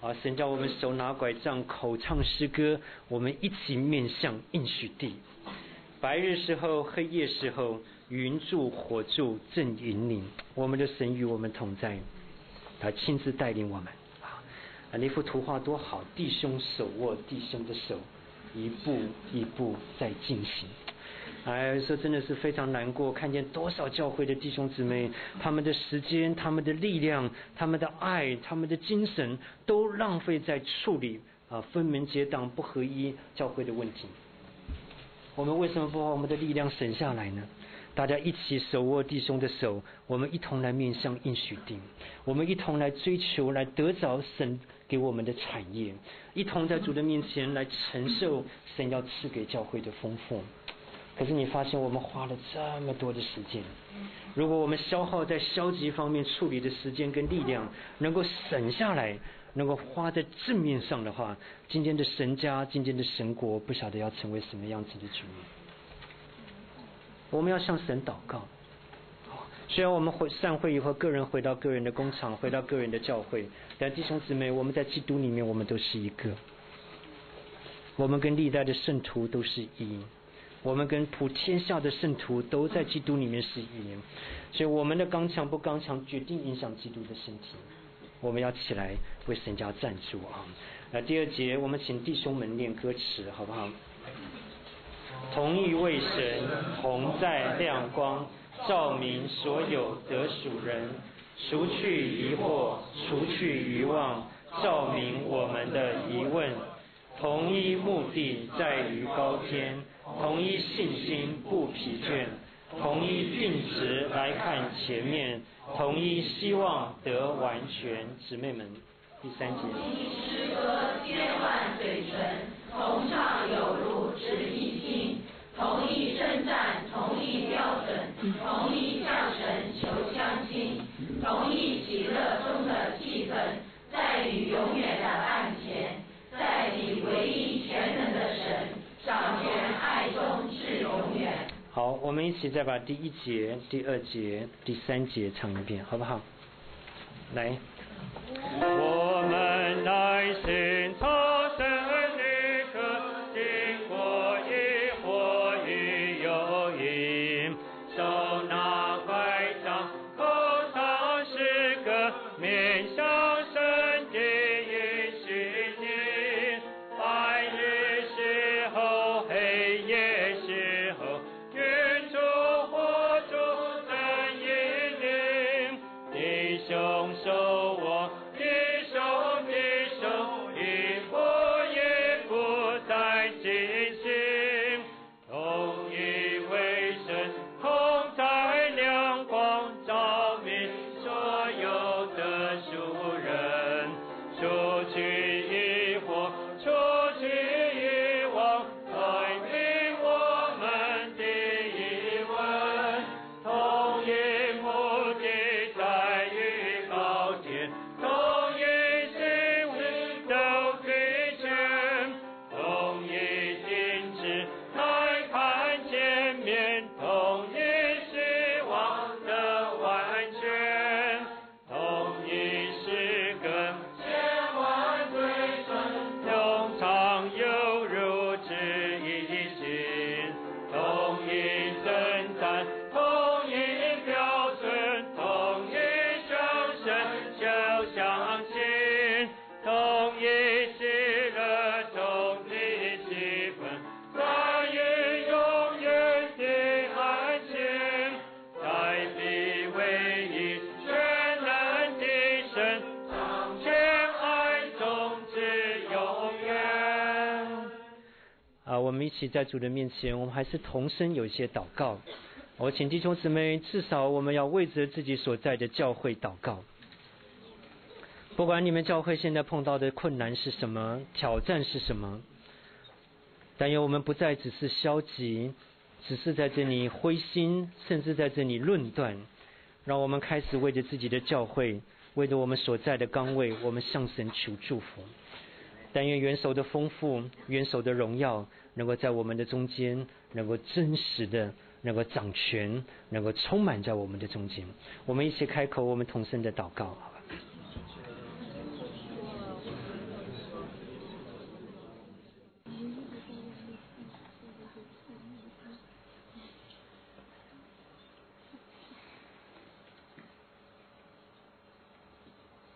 啊，神叫我们手拿拐杖，口唱诗歌，我们一起面向应许地。白日时候，黑夜时候，云柱火柱正引领，我们的神与我们同在，他亲自带领我们。啊，那幅图画多好！弟兄手握弟兄的手，一步一步在进行。哎，说真的是非常难过，看见多少教会的弟兄姊妹，他们的时间、他们的力量、他们的爱、他们的精神，都浪费在处理啊分门结党、不合一教会的问题。我们为什么不把我们的力量省下来呢？大家一起手握弟兄的手，我们一同来面向应许地，我们一同来追求，来得着神给我们的产业，一同在主的面前来承受神要赐给教会的丰富。可是你发现我们花了这么多的时间，如果我们消耗在消极方面处理的时间跟力量能够省下来，能够花在正面上的话，今天的神家，今天的神国，不晓得要成为什么样子的局面。我们要向神祷告。虽然我们会散会以后，个人回到个人的工厂，回到个人的教会，但弟兄姊妹，我们在基督里面，我们都是一个。我们跟历代的圣徒都是一，我们跟普天下的圣徒都在基督里面是一。所以我们的刚强不刚强，决定影响基督的身体。我们要起来为神家站住啊！那第二节，我们请弟兄们念歌词，好不好？同意为神同在亮光，照明所有得属人，除去疑惑，除去愚妄，照明我们的疑问。同一目的在于高天，同一信心不疲倦，同一定值来看前面，同一希望得完全。姊妹们，第三节。同一诗歌千万嘴唇，同唱有如只一心，同一称赞，同一标准，同一向神求相亲，同一喜乐中的气氛，在于永远的案前，在你唯一全能的神掌权爱中至永远。好，我们一起再把第一节、第二节、第三节唱一遍，好不好？来，我们乃是超生日刻，经过一火与有影，手拿拐杖，口唱诗歌，面向神的应许地。白日时候，黑夜时候，云柱火柱正引领，弟兄手握弟兄的手，一步一步在进行，同一为神同在亮光，照明所有的属人，除去疑惑，除去遗忘，来明我们的疑问。同一目的在于高天，同一心灵都归全，同一定志来看前面，同一希望的完全，同一诗歌千万嘴唇，通常犹如只一心，同一称赞，同一标准，同一向神求相亲，同一喜乐，同一气氛，在于永远的安全，在彼唯一全能的神掌权爱中至永远。啊，我们一起在主的面前，我们还是同声有一些祷告。我请弟兄姊妹，至少我们要为着自己所在的教会祷告。不管你们教会现在碰到的困难是什么，挑战是什么，但愿我们不再只是消极，只是在这里灰心，甚至在这里论断。让我们开始为着自己的教会，为着我们所在的岗位，我们向神求祝福。但愿元首的丰富，元首的荣耀，能够在我们的中间，能够真实的，能够掌权，能够充满在我们的中间。我们一起开口，我们同声的祷告，好吧？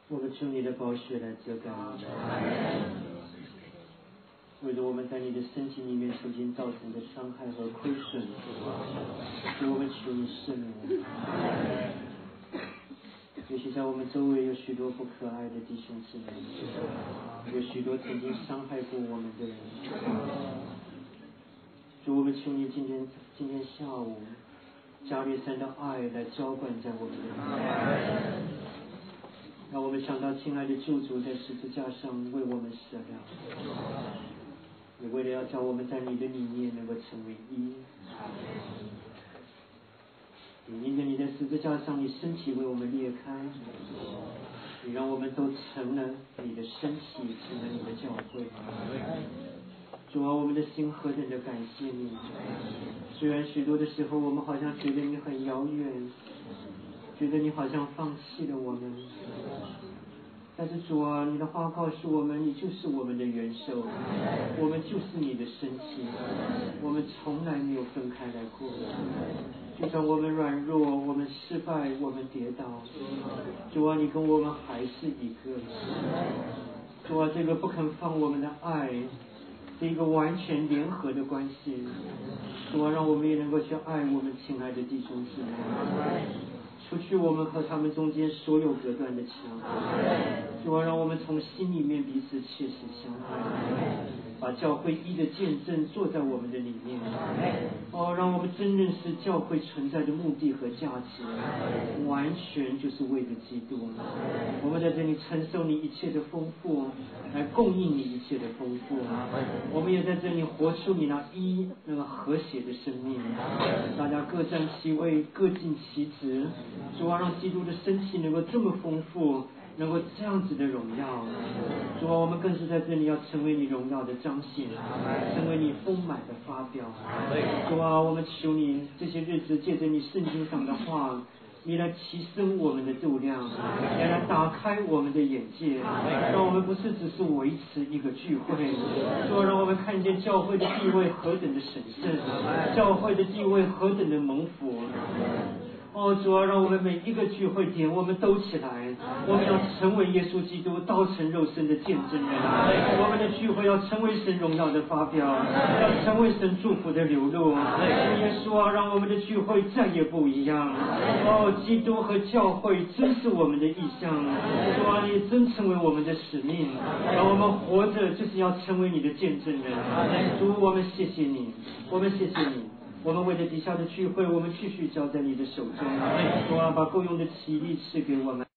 我们求你的宝血来遮盖我们，为了我们在你的身体里面曾经造成的伤害和亏损，所以我们求你赦免我们。也许在我们周围有许多不可爱的弟兄姊妹，有许多曾经伤害过我们的人，主，我们求你今天今天下午加略山的爱来浇灌在我们的里面，让我们想到亲爱的救主在十字架上为我们舍了，也为了要叫我们在你的里面能够成为一。也因着你在十字架上，你身体为我们裂开，你让我们都成了你的身体，成了你的教会。主啊，我们的心何等的感谢你！虽然许多的时候我们好像觉得你很遥远，觉得你好像放弃了我们，但是主啊，你的话告诉我们，你就是我们的元首，我们就是你的身体，我们从来没有分开来过。就算我们软弱，我们失败，我们跌倒，主啊，你跟我们还是一个。主啊，这个不肯放我们的爱，是一个完全联合的关系。主啊，让我们也能够去爱我们亲爱的弟兄姊妹，除去我们和他们中间所有隔断的墙。主啊，让我们从心里面彼此切实相爱，把教会一的见证做在我们的里面。哦，让我们真认识教会存在的目的和价值，完全就是为了基督。我们在这里承受你一切的丰富，来供应你一切的丰富。我们也在这里活出你那一那个和谐的生命。大家各占其位，各尽其职。主啊，让基督的身体能够这么丰富，能够这样子的荣耀。主啊，我们更是在这里要成为你荣耀的彰显，成为你丰满的发表。主啊，我们求你这些日子借着你圣经上的话，你来提升我们的度量，也来打开我们的眼界，让我们不是只是维持一个聚会，主啊，让我们看见教会的地位何等的神圣，教会的地位何等的蒙福。哦，主啊，让我们每一个聚会点我们都起来，我们要成为耶稣基督道成肉身的见证人。我们的聚会要成为神荣耀的发表，要成为神祝福的流露。耶稣啊，让我们的聚会再也不一样。哦，基督和教会真是我们的意向。主啊，你真成为我们的使命，让我们活着就是要成为你的见证人。主，我们谢谢你，我们谢谢你。我们为了底下的聚会，我们继续交在你的手中。主啊，把够用的体力赐给我们。